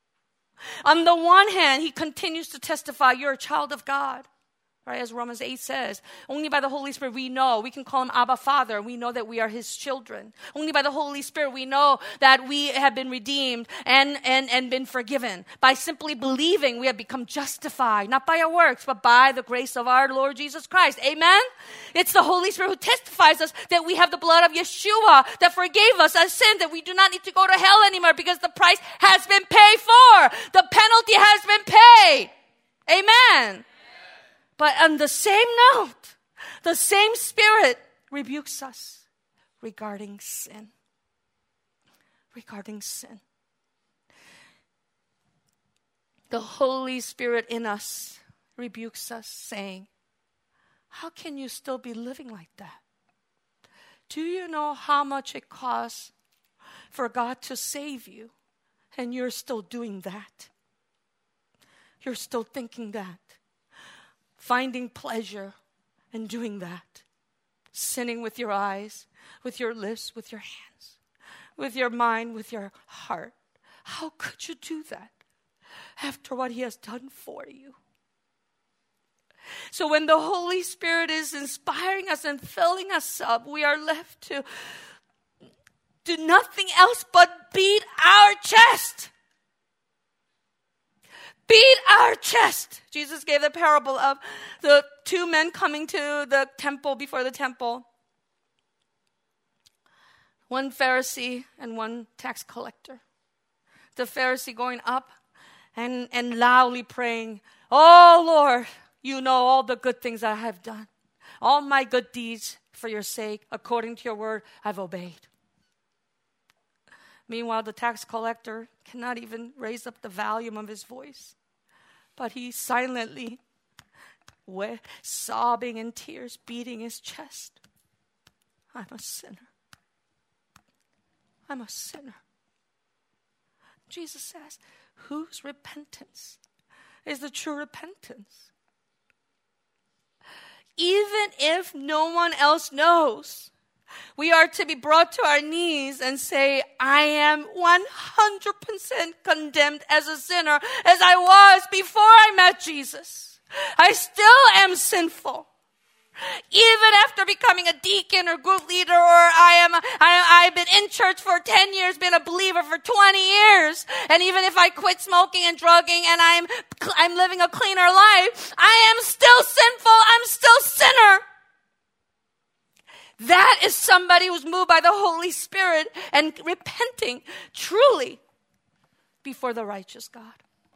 Speaker 1: On the one hand, he continues to testify, you're a child of God. Right, as Romans eight says, only by the Holy Spirit we know. We can call him Abba Father. We know that we are his children. Only by the Holy Spirit we know that we have been redeemed and, and, and been forgiven. By simply believing, we have become justified, not by our works, but by the grace of our Lord Jesus Christ. Amen? It's the Holy Spirit who testifies us that we have the blood of Yeshua that forgave us our sin, that we do not need to go to hell anymore because the price has been paid for. The penalty has been paid. Amen. But on the same note, the same Spirit rebukes us regarding sin. Regarding sin. The Holy Spirit in us rebukes us, saying, how can you still be living like that? Do you know how much it costs for God to save you, and you're still doing that? You're still thinking that. Finding pleasure in doing that. Sinning with your eyes, with your lips, with your hands, with your mind, with your heart. How could you do that after what he has done for you? So when the Holy Spirit is inspiring us and filling us up, we are left to do nothing else but beat our chest. Beat our chest. Jesus gave the parable of the two men coming to the temple, before the temple. One Pharisee and one tax collector. The Pharisee going up and, and loudly praying, oh Lord, you know all the good things I have done. All my good deeds for your sake, according to your word, I've obeyed. Meanwhile, the tax collector cannot even raise up the volume of his voice, but he silently, we- sobbing in tears, beating his chest. I'm a sinner. I'm a sinner. Jesus says, whose repentance is the true repentance? Even if no one else knows, we are to be brought to our knees and say, I am one hundred percent condemned as a sinner, as I was before I met Jesus. I still am sinful. Even after becoming a deacon or group leader, or I am, I, I've been in church for ten years, been a believer for twenty years, and even if I quit smoking and drugging and I'm, I'm living a cleaner life, I am still sinful, I'm still sinner. That is somebody who's moved by the Holy Spirit and repenting truly before the righteous God.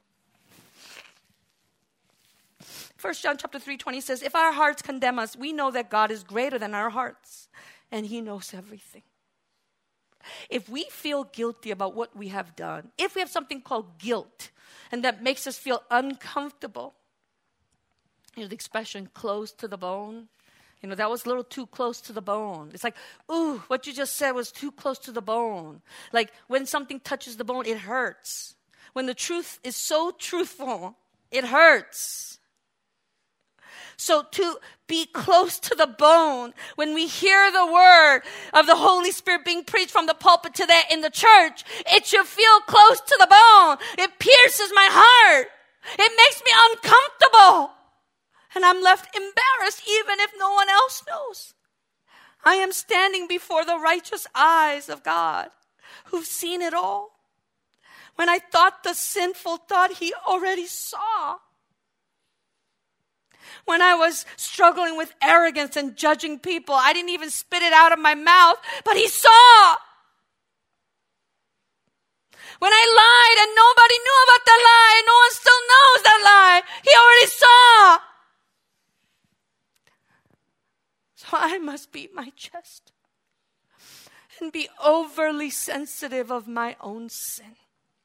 Speaker 1: First John chapter three twenty says, if our hearts condemn us, we know that God is greater than our hearts, and he knows everything. If we feel guilty about what we have done, if we have something called guilt, and that makes us feel uncomfortable, you know, the expression close to the bone, you know, that was a little too close to the bone. It's like, ooh, what you just said was too close to the bone. Like when something touches the bone, it hurts. When the truth is so truthful, it hurts. So to be close to the bone, when we hear the word of the Holy Spirit being preached from the pulpit to that in the church, it should feel close to the bone. It pierces my heart. It makes me uncomfortable. And I'm left embarrassed even if no one else knows. I am standing before the righteous eyes of God who've seen it all. When I thought the sinful thought, he already saw. When I was struggling with arrogance and judging people, I didn't even spit it out of my mouth, but he saw. When I lied and nobody knew about the lie, and no one still knows that lie, he already saw. So I must beat my chest and be overly sensitive of my own sin.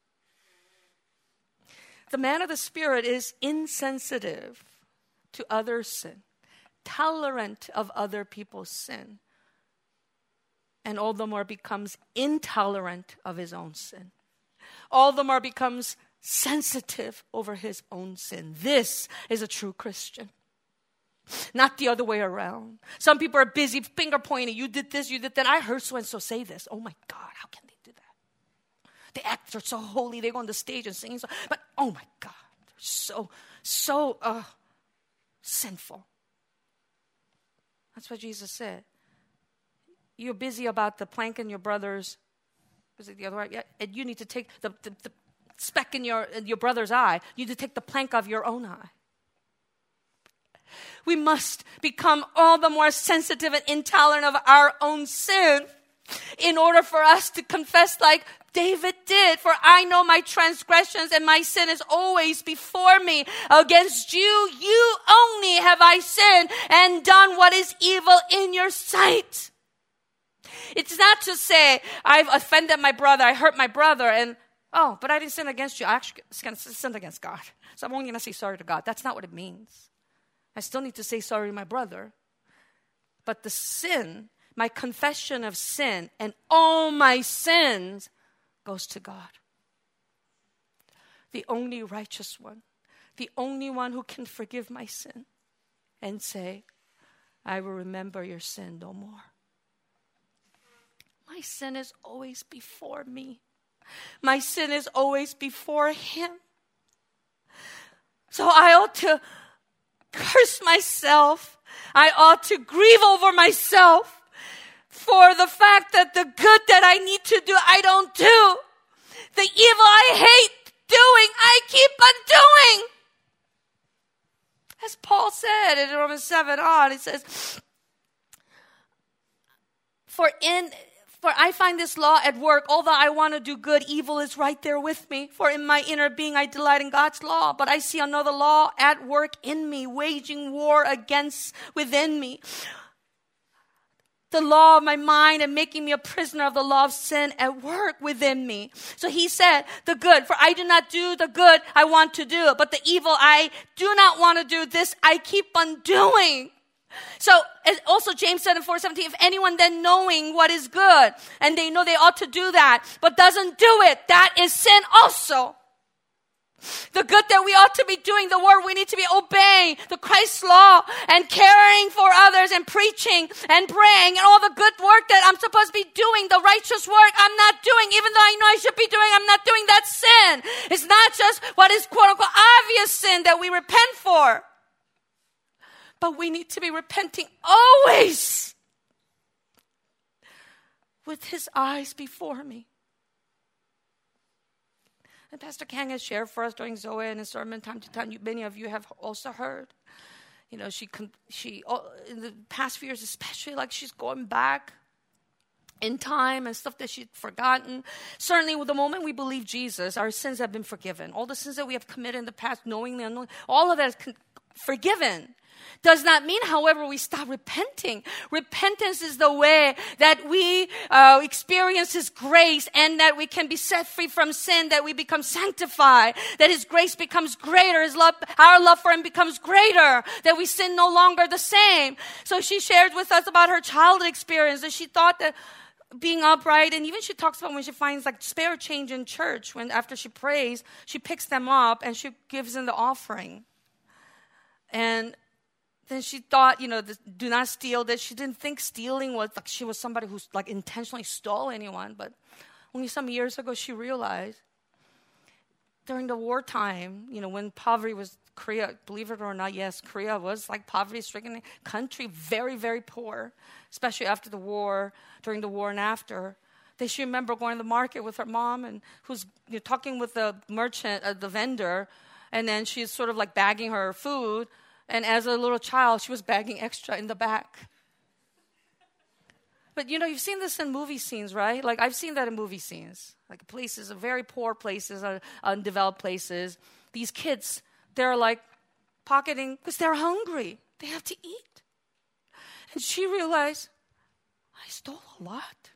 Speaker 1: The man of the Spirit is insensitive to other sin, tolerant of other people's sin, and all the more becomes intolerant of his own sin. All the more becomes sensitive over his own sin. This is a true Christian. Not the other way around. Some people are busy finger pointing. You did this, you did that. I heard so-and-so say this. Oh my God, how can they do that? They act, they're so holy. They go on the stage and sing. So, but oh my God, they're so, so uh, sinful. That's what Jesus said. You're busy about the plank in your brother's, is it the other way? Yeah, and you need to take the, the, the speck in your, in your brother's eye. You need to take the plank of your own eye. We must become all the more sensitive and intolerant of our own sin in order for us to confess like David did. For I know my transgressions and my sin is always before me. Against you, you only have I sinned and done what is evil in your sight. It's not to say I've offended my brother, I hurt my brother, and oh, but I didn't sin against you. I actually sinned against God. So I'm only going to say sorry to God. That's not what it means. I still need to say sorry to my brother. But the sin, my confession of sin and all my sins goes to God. The only righteous one. The only one who can forgive my sin and say, I will remember your sin no more. My sin is always before me. My sin is always before him. So I ought to curse myself. I ought to grieve over myself for the fact that the good that I need to do, I don't do. The evil I hate doing, I keep on doing. As Paul said in Romans seven on, he says, For in... For I find this law at work. Although I want to do good, evil is right there with me. For in my inner being I delight in God's law. But I see another law at work in me, waging war against within me. The law of my mind and making me a prisoner of the law of sin at work within me. So he said, the good. For I do not do the good I want to do. But the evil I do not want to do, this I keep on doing. So also James said in four seventeen, if anyone then knowing what is good, and they know they ought to do that, but doesn't do it, that is sin also. The good that we ought to be doing, the word we need to be obeying, the Christ's law, and caring for others, and preaching, and praying, and all the good work that I'm supposed to be doing, the righteous work I'm not doing, even though I know I should be doing, I'm not doing that sin. It's not just what is quote unquote obvious sin that we repent for. But we need to be repenting always with his eyes before me. And Pastor Kang has shared for us during Zoe and his sermon time to time. Many of you have also heard. You know, she, she in the past few years especially, like she's going back in time and stuff that she'd forgotten. Certainly, with the moment we believe Jesus, our sins have been forgiven. All the sins that we have committed in the past, knowingly, unknowingly, all of that is con- forgiven. Does not mean, however, we stop repenting. Repentance is the way that we uh, experience his grace and that we can be set free from sin, that we become sanctified, that his grace becomes greater, his love, our love for him becomes greater, that we sin no longer the same. So she shared with us about her childhood experience, and she thought that being upright, and even she talks about when she finds like spare change in church, when after she prays, she picks them up and she gives them the offering. And then she thought, you know, the, do not steal, that she didn't think stealing was like she was somebody who's like intentionally stole anyone. But only some years ago she realized during the wartime, you know, when poverty was, Korea, believe it or not, yes, Korea was like poverty-stricken country, very, very poor, especially after the war, during the war and after. That she remember going to the market with her mom and who's you know, talking with the merchant, uh, the vendor, and then she's sort of like bagging her food. And as a little child, she was bagging extra in the back. But, you know, you've seen this in movie scenes, right? Like, I've seen that in movie scenes. Like, places, very poor places, uh, undeveloped places. These kids, they're, like, pocketing because they're hungry. They have to eat. And she realized, I stole a lot.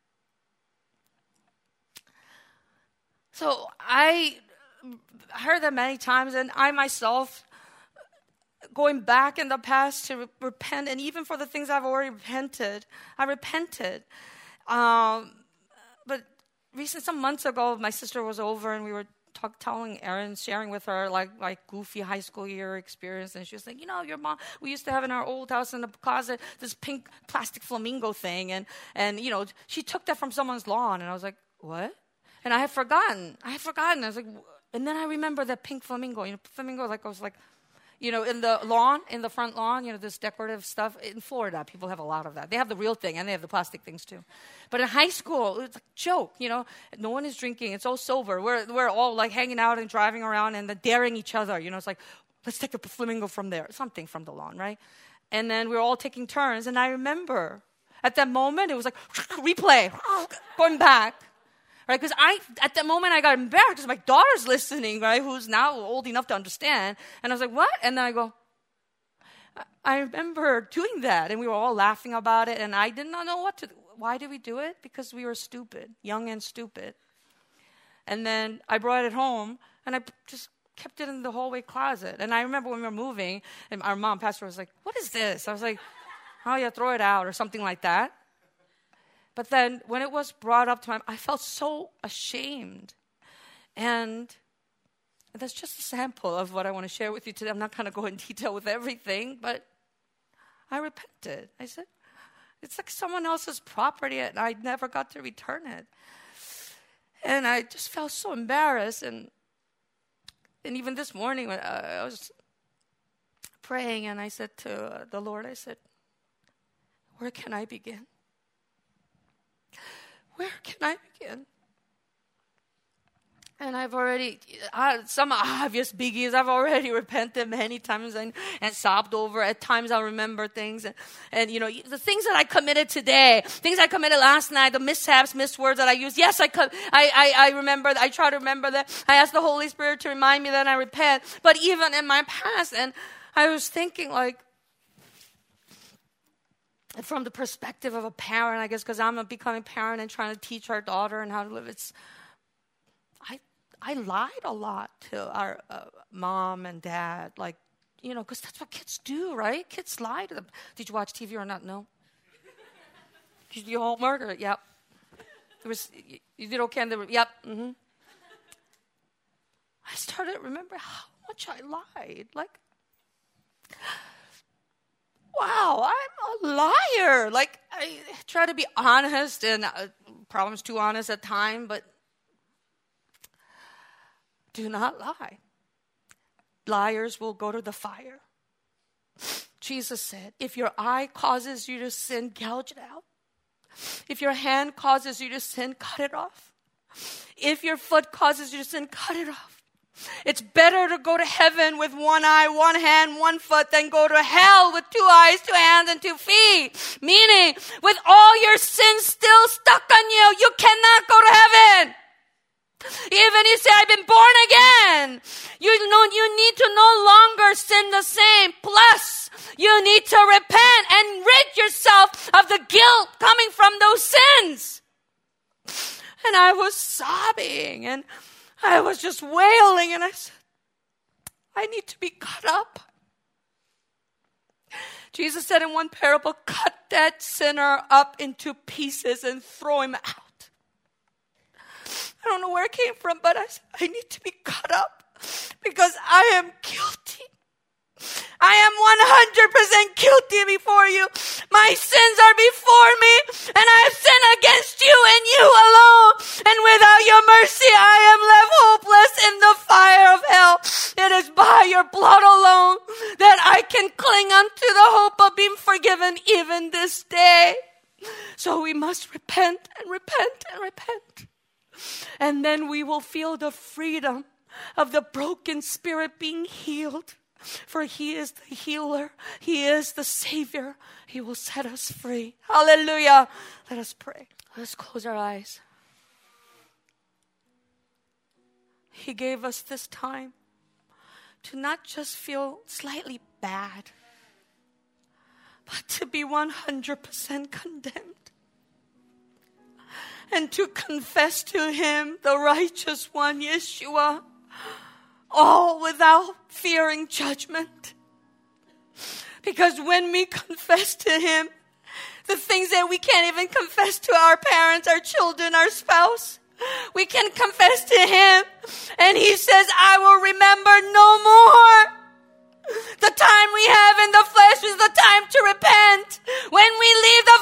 Speaker 1: So I heard that many times, and I myself, going back in the past to re- repent, and even for the things I've already repented, I repented. Um, but recently, some months ago, my sister was over, and we were talk, telling Erin, sharing with her like like goofy high school year experience, and she was like, you know, your mom, we used to have in our old house in the closet this pink plastic flamingo thing, and and you know, she took that from someone's lawn, and I was like, what? And I had forgotten. I had forgotten. I was like, and then I remember that pink flamingo. You know, flamingo, like I was like. You know, in the lawn, in the front lawn, you know, this decorative stuff. In Florida, people have a lot of that. They have the real thing, and they have the plastic things, too. But in high school, it's a joke, you know. No one is drinking. It's all sober. We're we're all, like, hanging out and driving around and then daring each other. You know, it's like, let's take the flamingo from there. Something from the lawn, right? And then we were all taking turns. And I remember, at that moment, it was like, replay, going back. Right, because I, at that moment, I got embarrassed because my daughter's listening, right, who's now old enough to understand. And I was like, what? And then I go, I remember doing that. And we were all laughing about it. And I did not know what to do. Why did we do it? Because we were stupid, young and stupid. And then I brought it home, and I just kept it in the hallway closet. And I remember when we were moving, and our mom, pastor, was like, what is this? I was like, oh, yeah, throw it out or something like that. But then when it was brought up to my, I felt so ashamed. And that's just a sample of what I want to share with you today. I'm not going to go in detail with everything, but I repented. I said, it's like someone else's property, and I never got to return it. And I just felt so embarrassed. And and even this morning, when I was praying, and I said to the Lord, I said, where can I begin? Where can I begin? And I've already, uh, some obvious biggies, I've already repented many times and, and sobbed over. At times I'll remember things. And, and, you know, the things that I committed today, things I committed last night, the mishaps, miswords that I used. Yes, I, co- I, I, I remember, I try to remember that. I ask the Holy Spirit to remind me that I repent. But even in my past, and I was thinking like, from the perspective of a parent, I guess, because I'm a becoming parent and trying to teach our daughter and how to live, it's, I I lied a lot to our uh, mom and dad, like, you know, because that's what kids do, right? Kids lie to them. Did you watch T V or not? No. Did you do your homework? Or, yep. There was, you, you did okay? And there were, yep. Mm-hmm. I started to remember how much I lied. Like, wow, I'm a liar. Like, I try to be honest, and uh, problems too honest at times, but do not lie. Liars will go to the fire. Jesus said, if your eye causes you to sin, gouge it out. If your hand causes you to sin, cut it off. If your foot causes you to sin, cut it off. It's better to go to heaven with one eye, one hand, one foot than go to hell with two eyes, two hands, and two feet. Meaning, with all your sins still stuck on you, you cannot go to heaven. Even you say, I've been born again. You know, you need to no longer sin the same. Plus, you need to repent and rid yourself of the guilt coming from those sins. And I was sobbing and I was just wailing, and I said, I need to be cut up. Jesus said in one parable, cut that sinner up into pieces and throw him out. I don't know where it came from, but I said, I need to be cut up because I am guilty. I am one hundred percent guilty before you. My sins are before me, and I have sinned against you and you alone. And without your mercy, I am left hopeless in the fire of hell. It is by your blood alone that I can cling unto the hope of being forgiven even this day. So we must repent and repent and repent. And then we will feel the freedom of the broken spirit being healed. For he is the healer. He is the Savior. He will set us free. Hallelujah. Let us pray. Let's close our eyes. He gave us this time to not just feel slightly bad, but to be one hundred percent condemned. And to confess to him, the righteous one, Yeshua, all without fearing judgment. Because when we confess to him the things that we can't even confess to our parents, our children, our spouse, we can confess to him, and he says, I will remember no more. The time we have in the flesh is the time to repent. When we leave the